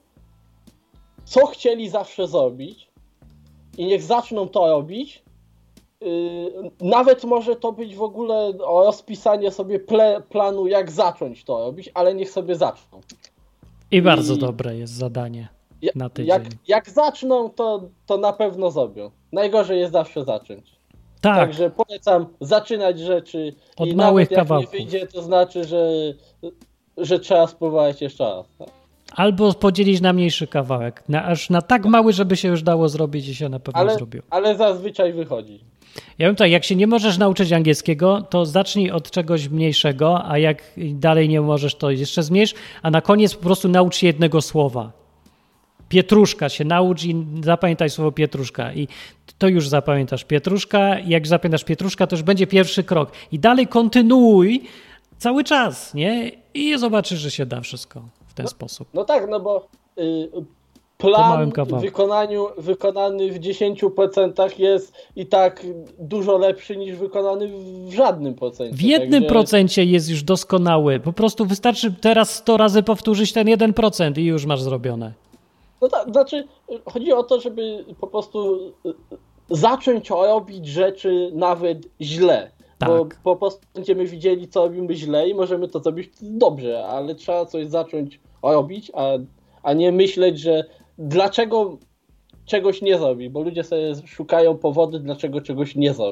co chcieli zawsze zrobić i niech zaczną to robić. Yy, nawet może to być w ogóle rozpisanie sobie ple, planu, jak zacząć to robić, ale niech sobie zaczną. I bardzo I- dobre jest zadanie Ja, na tydzień. jak, jak zaczną, to, to na pewno zrobią. Najgorzej jest zawsze zacząć. Tak, Także polecam zaczynać rzeczy Od i małych nawet jak kawałków. nie wyjdzie, to znaczy, że, że trzeba spróbować jeszcze raz. Tak? albo podzielić na mniejszy kawałek, na, aż na tak mały, żeby się już dało zrobić i się na pewno Ale, zrobiło. ale zazwyczaj wychodzi. Ja bym tak, jak się nie możesz nauczyć angielskiego, to zacznij od czegoś mniejszego, a jak dalej nie możesz, to jeszcze zmniejsz, a na koniec po prostu naucz się jednego słowa. Pietruszka się naucz i zapamiętaj słowo pietruszka i to już zapamiętasz pietruszka i jak zapamiętasz pietruszka, to już będzie pierwszy krok i dalej kontynuuj cały czas, nie? I zobaczysz, że się da wszystko w ten no, sposób. No tak, no bo y, Po plan małym kawałku. wykonaniu, wykonany w dziesięciu procentach jest i tak dużo lepszy niż wykonany w żadnym procencie. W jednym Także... procencie jest już doskonały. Po prostu wystarczy teraz sto razy powtórzyć ten jeden procent i już masz zrobione. No tak, znaczy chodzi o to, żeby po prostu zacząć robić rzeczy nawet źle. Tak. Bo po prostu będziemy widzieli, co robimy źle i możemy to zrobić dobrze, ale trzeba coś zacząć robić, a, a nie myśleć, że dlaczego czegoś nie zrobić, bo ludzie sobie szukają powody, dlaczego czegoś nie zrobić.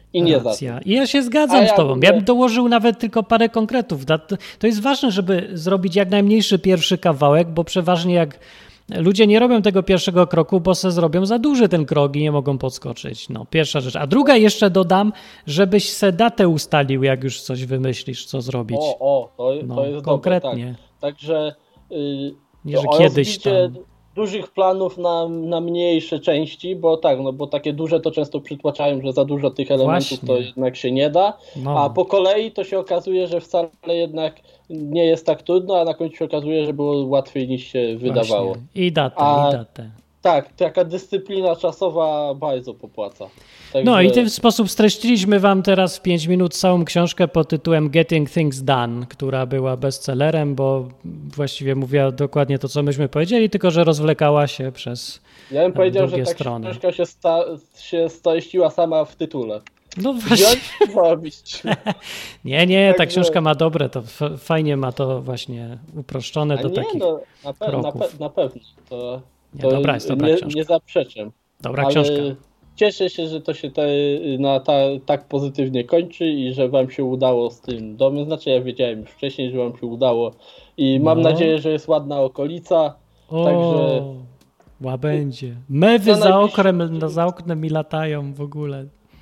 i nie Racja. za to. I ja się zgadzam ja z tobą. bym Ja nie- bym dołożył nawet tylko parę konkretów. To jest ważne, żeby zrobić jak najmniejszy pierwszy kawałek, bo przeważnie jak ludzie nie robią tego pierwszego kroku, bo se zrobią za duży ten krok i nie mogą podskoczyć. No, pierwsza rzecz. A druga jeszcze dodam, żebyś se datę ustalił, jak już coś wymyślisz, co zrobić. O, o, to, No, to jest konkretnie. dobre, tak. Także yy, Nie, że o kiedyś rozbicie tam. dużych planów na, na mniejsze części, bo tak, no bo takie duże to często przytłaczają, że za dużo tych elementów Właśnie. to jednak się nie da, No. a po kolei to się okazuje, że wcale jednak nie jest tak trudno, a na końcu się okazuje, że było łatwiej niż się wydawało. Właśnie. I datę, A- i datę. Tak, taka dyscyplina czasowa bardzo popłaca. Także... No i w ten sposób streściliśmy wam teraz w pięć minut całą książkę pod tytułem Getting Things Done, która była bestsellerem, bo właściwie mówiła dokładnie to, co myśmy powiedzieli, tylko że rozwlekała się przez Ja bym powiedział, że drugie ta strony. książka się, sta- się streściła sama w tytule. No właśnie. Wziąć, zarobić. Nie, nie, ta Także- książka ma dobre, to f- fajnie ma to właśnie uproszczone A do nie, takich no, na, pe- na, kroków. pe- na pewno. To, Nie, to dobra jest, dobra nie, książka. nie zaprzeczę. Dobra ale książka. Cieszę się, że to się te, na, ta, tak pozytywnie kończy i że wam się udało z tym domem. Znaczy ja wiedziałem już wcześniej, że wam się udało i mam No. nadzieję, że jest ładna okolica. O, Także łabędzie. Mewy Na za, najbliższy- okrem, za oknem mi latają w ogóle.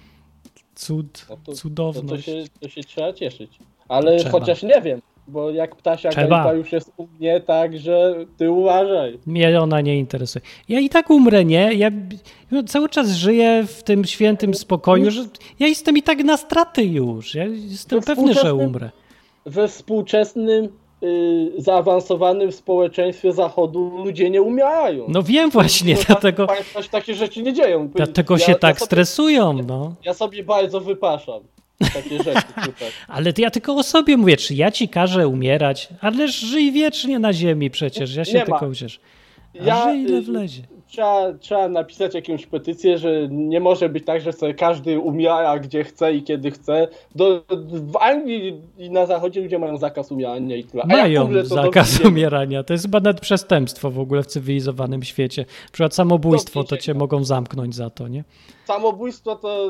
Cud, no to, to, to, cudowność. się, to się trzeba cieszyć. Ale Trzeba. chociaż nie wiem, bo jak ptasia Trzeba. gęba już jest u mnie, tak, że ty uważaj. Mnie ona nie interesuje. Ja i tak umrę, nie? Ja no, cały czas żyję w tym świętym spokoju, że ja jestem i tak na straty już. Ja jestem To pewny, że współczesnym- umrę. We współczesnym, y, zaawansowanym społeczeństwie Zachodu ludzie nie umierają. No wiem właśnie, No, dlatego, tak, Państwa się takie rzeczy nie dzieją. dlatego ja, się ja tak sobie, stresują, no. Ja sobie bardzo wypaszam takie rzeczy tutaj. Ale to ja tylko o sobie mówię, czy ja ci każę umierać? Ależ żyj wiecznie na ziemi przecież, ja się Nie ma. tylko ucieszę. A Ja, żyj ile y, wlezie. Trzeba, trzeba napisać jakąś petycję, że nie może być tak, że sobie każdy umiera gdzie chce i kiedy chce. Do, w Anglii i na Zachodzie ludzie mają zakaz umierania i tyle. A jak Mają umrę, to zakaz dobrze nie- umierania. To jest chyba nawet przestępstwo w ogóle w cywilizowanym świecie. Na przykład samobójstwo, to cię mogą zamknąć za to, nie? Samobójstwo to...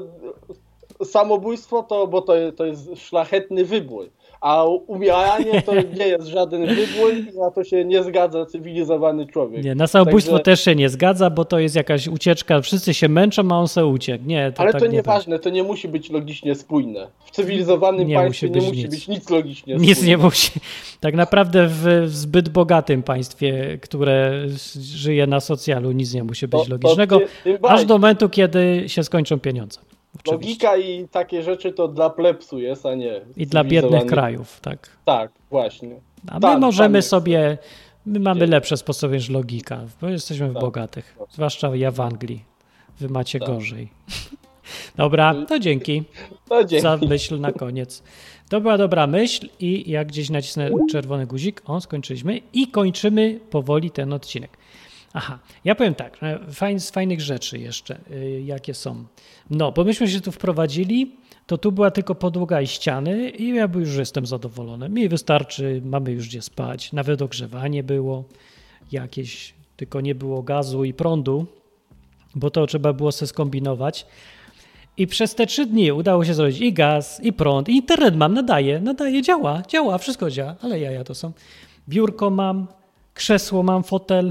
Samobójstwo to, bo to, to jest szlachetny wybór, a umieranie to nie jest żaden wybór i na to się nie zgadza cywilizowany człowiek. Nie, na samobójstwo Także- też się nie zgadza, bo to jest jakaś ucieczka, wszyscy się męczą, a on se uciekł. Nie, to Ale tak to nie nieważne, to nie musi być logicznie spójne. W cywilizowanym Nie państwie musi być nie musi nic. być nic logicznie Nic spójne. nie musi. Tak naprawdę w, w zbyt bogatym państwie, które s- żyje na socjalu, nic nie musi być To- to logicznego, ty- tym aż bardziej. do momentu, kiedy się skończą pieniądze. Oczywiście. Logika i takie rzeczy to dla plebsu jest, a nie I dla biednych cywilizowanych- krajów, tak. Tak, właśnie. A my Tam- możemy tam jest. sobie, my mamy Nie. lepsze sposoby niż logika, bo jesteśmy w Tak. bogatych. Zwłaszcza ja w Anglii. Wy macie Tak. gorzej. Dobra, to dzięki No dzięki. za myśl na koniec. To była dobra myśl i jak gdzieś nacisnę czerwony guzik, o, skończyliśmy i kończymy powoli ten odcinek. Aha, ja powiem tak, że fajn, z fajnych rzeczy jeszcze, y, jakie są. No, bo myśmy się tu wprowadzili, to tu była tylko podłoga i ściany i ja już jestem zadowolony. Mi wystarczy, mamy już gdzie spać, nawet ogrzewanie było jakieś, tylko nie było gazu i prądu, bo to trzeba było se skombinować. I przez te trzy dni udało się zrobić i gaz, i prąd, i internet mam, nadaje, nadaje, działa, działa, wszystko działa, ale jaja to są. Biurko mam, krzesło mam, fotel,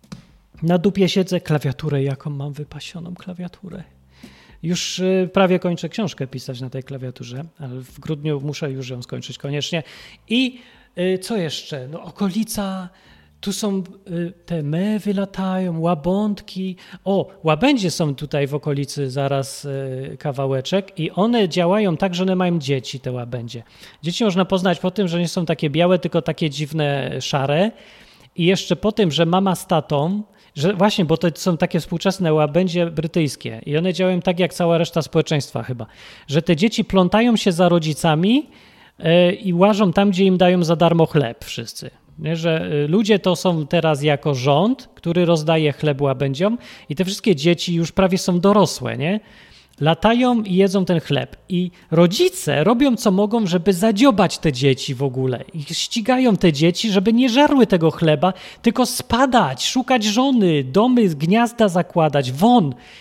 na dupie siedzę, klawiaturę jaką mam, wypasioną klawiaturę. Już y, prawie kończę książkę pisać na tej klawiaturze, ale w grudniu muszę już ją skończyć koniecznie. I y, co jeszcze? No okolica, tu są y, te mewy latają, łabądki. O, łabędzie są tutaj w okolicy zaraz y, kawałeczek i one działają tak, że one mają dzieci, te łabędzie. Dzieci można poznać po tym, że nie są takie białe, tylko takie dziwne szare. I jeszcze po tym, że mama z tatą, że właśnie, bo to są takie współczesne łabędzie brytyjskie i one działają tak jak cała reszta społeczeństwa chyba, że te dzieci plątają się za rodzicami yy, i łażą tam, gdzie im dają za darmo chleb wszyscy. Nie? Że y, ludzie to są teraz jako rząd, który rozdaje chleb łabędziom i te wszystkie dzieci już prawie są dorosłe, nie? Latają i jedzą ten chleb. I rodzice robią co mogą, żeby zadziobać te dzieci w ogóle. I ścigają te dzieci, żeby nie żarły tego chleba, tylko spadać, szukać żony, domy, gniazda zakładać, won.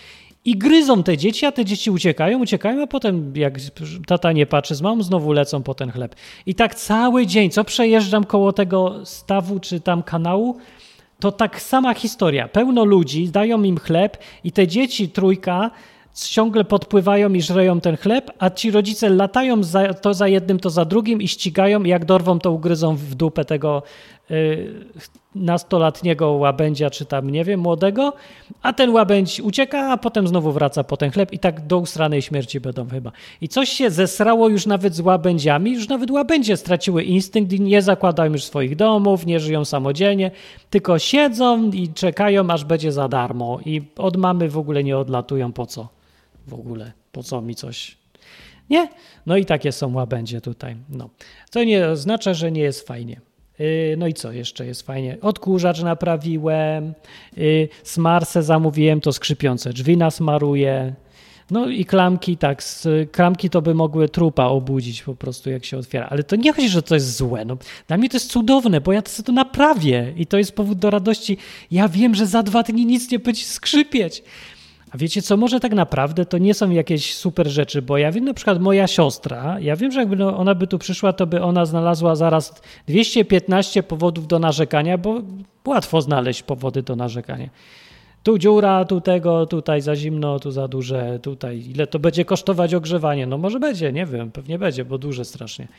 i gryzą te dzieci, a te dzieci uciekają, uciekają, a potem jak tata nie patrzy z mamą, znowu lecą po ten chleb. I tak cały dzień, co przejeżdżam koło tego stawu czy tam kanału, to tak sama historia. Pełno ludzi, dają im chleb i te dzieci, trójka, ciągle podpływają i żreją ten chleb, a ci rodzice latają za, to za jednym, to za drugim i ścigają i jak dorwą, to ugryzą w dupę tego y, nastolatniego łabędzia, czy tam, nie wiem, młodego, a ten łabędź ucieka, a potem znowu wraca po ten chleb i tak do usranej śmierci będą chyba. I coś się zesrało już nawet z łabędziami, już nawet łabędzie straciły instynkt i nie zakładają już swoich domów, nie żyją samodzielnie, tylko siedzą i czekają, aż będzie za darmo i od mamy w ogóle nie odlatują, po co? W ogóle, po co mi coś? Nie? No i takie są łabędzie tutaj. No. To nie oznacza, że nie jest fajnie. Yy, no i co jeszcze jest fajnie? Odkurzacz naprawiłem, yy, smarsę zamówiłem, to skrzypiące drzwi nasmaruję. No i klamki, tak, z, klamki to by mogły trupa obudzić po prostu, jak się otwiera. Ale to nie chodzi, że to jest złe. No, dla mnie to jest cudowne, bo ja to sobie to naprawię i to jest powód do radości. Ja wiem, że za dwa dni nic nie będzie skrzypieć. A wiecie co, może tak naprawdę to nie są jakieś super rzeczy, bo ja wiem, na przykład moja siostra, ja wiem, że jakby ona by tu przyszła, to by ona znalazła zaraz dwieście piętnaście powodów do narzekania, bo łatwo znaleźć powody do narzekania. Tu dziura, tu tego, tutaj za zimno, tu za duże, tutaj ile to będzie kosztować ogrzewanie? No może będzie, nie wiem, pewnie będzie, bo duże strasznie.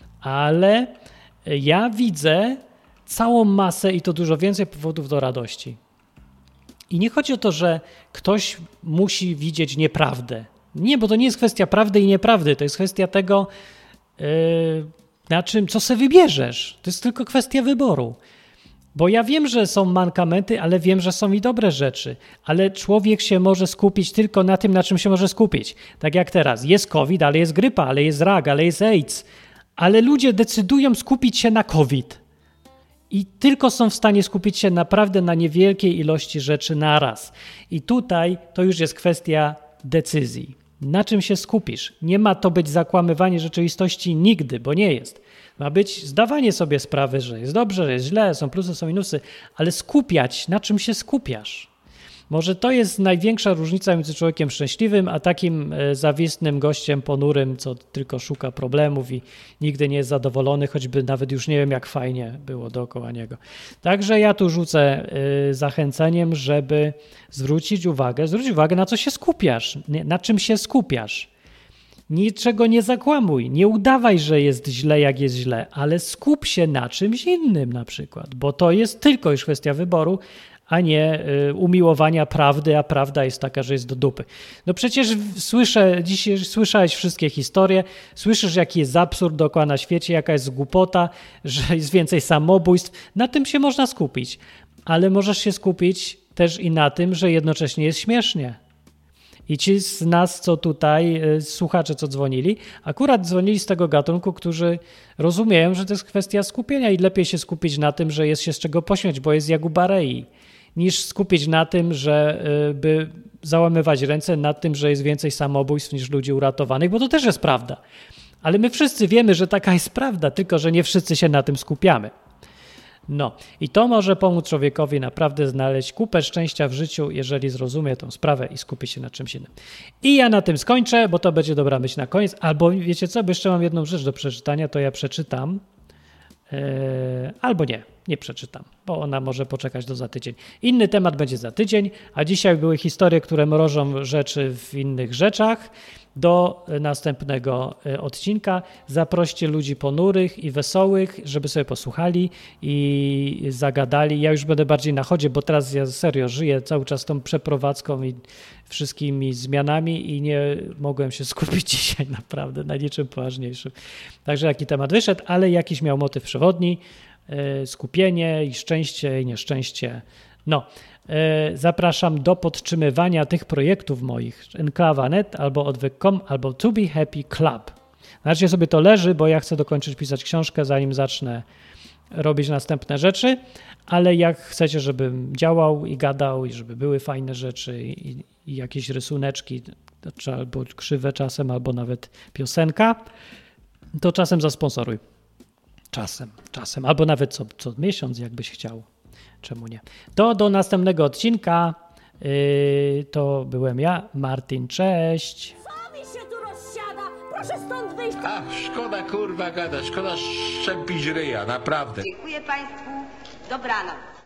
Ale ja widzę całą masę i to dużo więcej powodów do radości. I nie chodzi o to, że ktoś musi widzieć nieprawdę. Nie, bo to nie jest kwestia prawdy i nieprawdy. To jest kwestia tego, yy, na czym, co sobie wybierzesz. To jest tylko kwestia wyboru. Bo ja wiem, że są mankamenty, ale wiem, że są i dobre rzeczy. Ale człowiek się może skupić tylko na tym, na czym się może skupić. Tak jak teraz. Jest COVID, ale jest grypa, ale jest rak, ale jest AIDS. Ale ludzie decydują skupić się na COVID. I tylko są w stanie skupić się naprawdę na niewielkiej ilości rzeczy naraz. I tutaj to już jest kwestia decyzji. Na czym się skupisz? Nie ma to być zakłamywanie rzeczywistości nigdy, bo nie jest. Ma być zdawanie sobie sprawy, że jest dobrze, że jest źle, są plusy, są minusy, ale skupiać, na czym się skupiasz. Może to jest największa różnica między człowiekiem szczęśliwym, a takim zawistnym gościem ponurym, co tylko szuka problemów i nigdy nie jest zadowolony, choćby nawet już nie wiem, jak fajnie było dookoła niego. Także ja tu rzucę zachęceniem, żeby zwrócić uwagę, zwróć uwagę, na co się skupiasz, na czym się skupiasz. Niczego nie zakłamuj, nie udawaj, że jest źle, jak jest źle, ale skup się na czymś innym na przykład, bo to jest tylko już kwestia wyboru, a nie umiłowania prawdy, a prawda jest taka, że jest do dupy. No przecież słyszę, dzisiaj słyszałeś wszystkie historie, słyszysz, jaki jest absurd dookoła na świecie, jaka jest głupota, że jest więcej samobójstw. Na tym się można skupić, ale możesz się skupić też i na tym, że jednocześnie jest śmiesznie. I ci z nas, co tutaj, słuchacze, co dzwonili, akurat dzwonili z tego gatunku, którzy rozumieją, że to jest kwestia skupienia i lepiej się skupić na tym, że jest się z czego pośmiać, bo jest jak u Barei, niż skupić na tym, że by załamywać ręce nad tym, że jest więcej samobójstw niż ludzi uratowanych, bo to też jest prawda. Ale my wszyscy wiemy, że taka jest prawda, tylko że nie wszyscy się na tym skupiamy. No i to może pomóc człowiekowi naprawdę znaleźć kupę szczęścia w życiu, jeżeli zrozumie tą sprawę i skupi się na czymś innym. I ja na tym skończę, bo to będzie dobra myśl na koniec. Albo wiecie co, bo jeszcze mam jedną rzecz do przeczytania, to ja przeczytam. Yy, albo nie, nie przeczytam, bo ona może poczekać do za tydzień. Inny temat będzie za tydzień, a dzisiaj były historie, które mrożą rzeczy w innych rzeczach. Do następnego odcinka zaproście ludzi ponurych i wesołych, żeby sobie posłuchali i zagadali. Ja już będę bardziej na chodzie, bo teraz ja serio żyję cały czas tą przeprowadzką i wszystkimi zmianami i nie mogłem się skupić dzisiaj naprawdę na niczym poważniejszym. Także jaki temat wyszedł, ale jakiś miał motyw przewodni, skupienie i szczęście i nieszczęście. No, zapraszam do podtrzymywania tych projektów moich enklawa kropka net albo odwyk kropka com albo To Be Happy Club. Na razie sobie to leży, bo ja chcę dokończyć pisać książkę, zanim zacznę robić następne rzeczy, ale jak chcecie, żebym działał i gadał i żeby były fajne rzeczy i, i jakieś rysuneczki, albo krzywe czasem, albo nawet piosenka, to czasem zasponsoruj. Czasem, czasem, albo nawet co, co miesiąc, jakbyś chciał. Czemu nie? To do następnego odcinka. Yy, to byłem ja, Martin, cześć. Co mi się tu rozsiada? Proszę stąd wyjść. Ach, szkoda kurwa gada, szkoda szczepić ryja, naprawdę. Dziękuję Państwu. Dobranoc.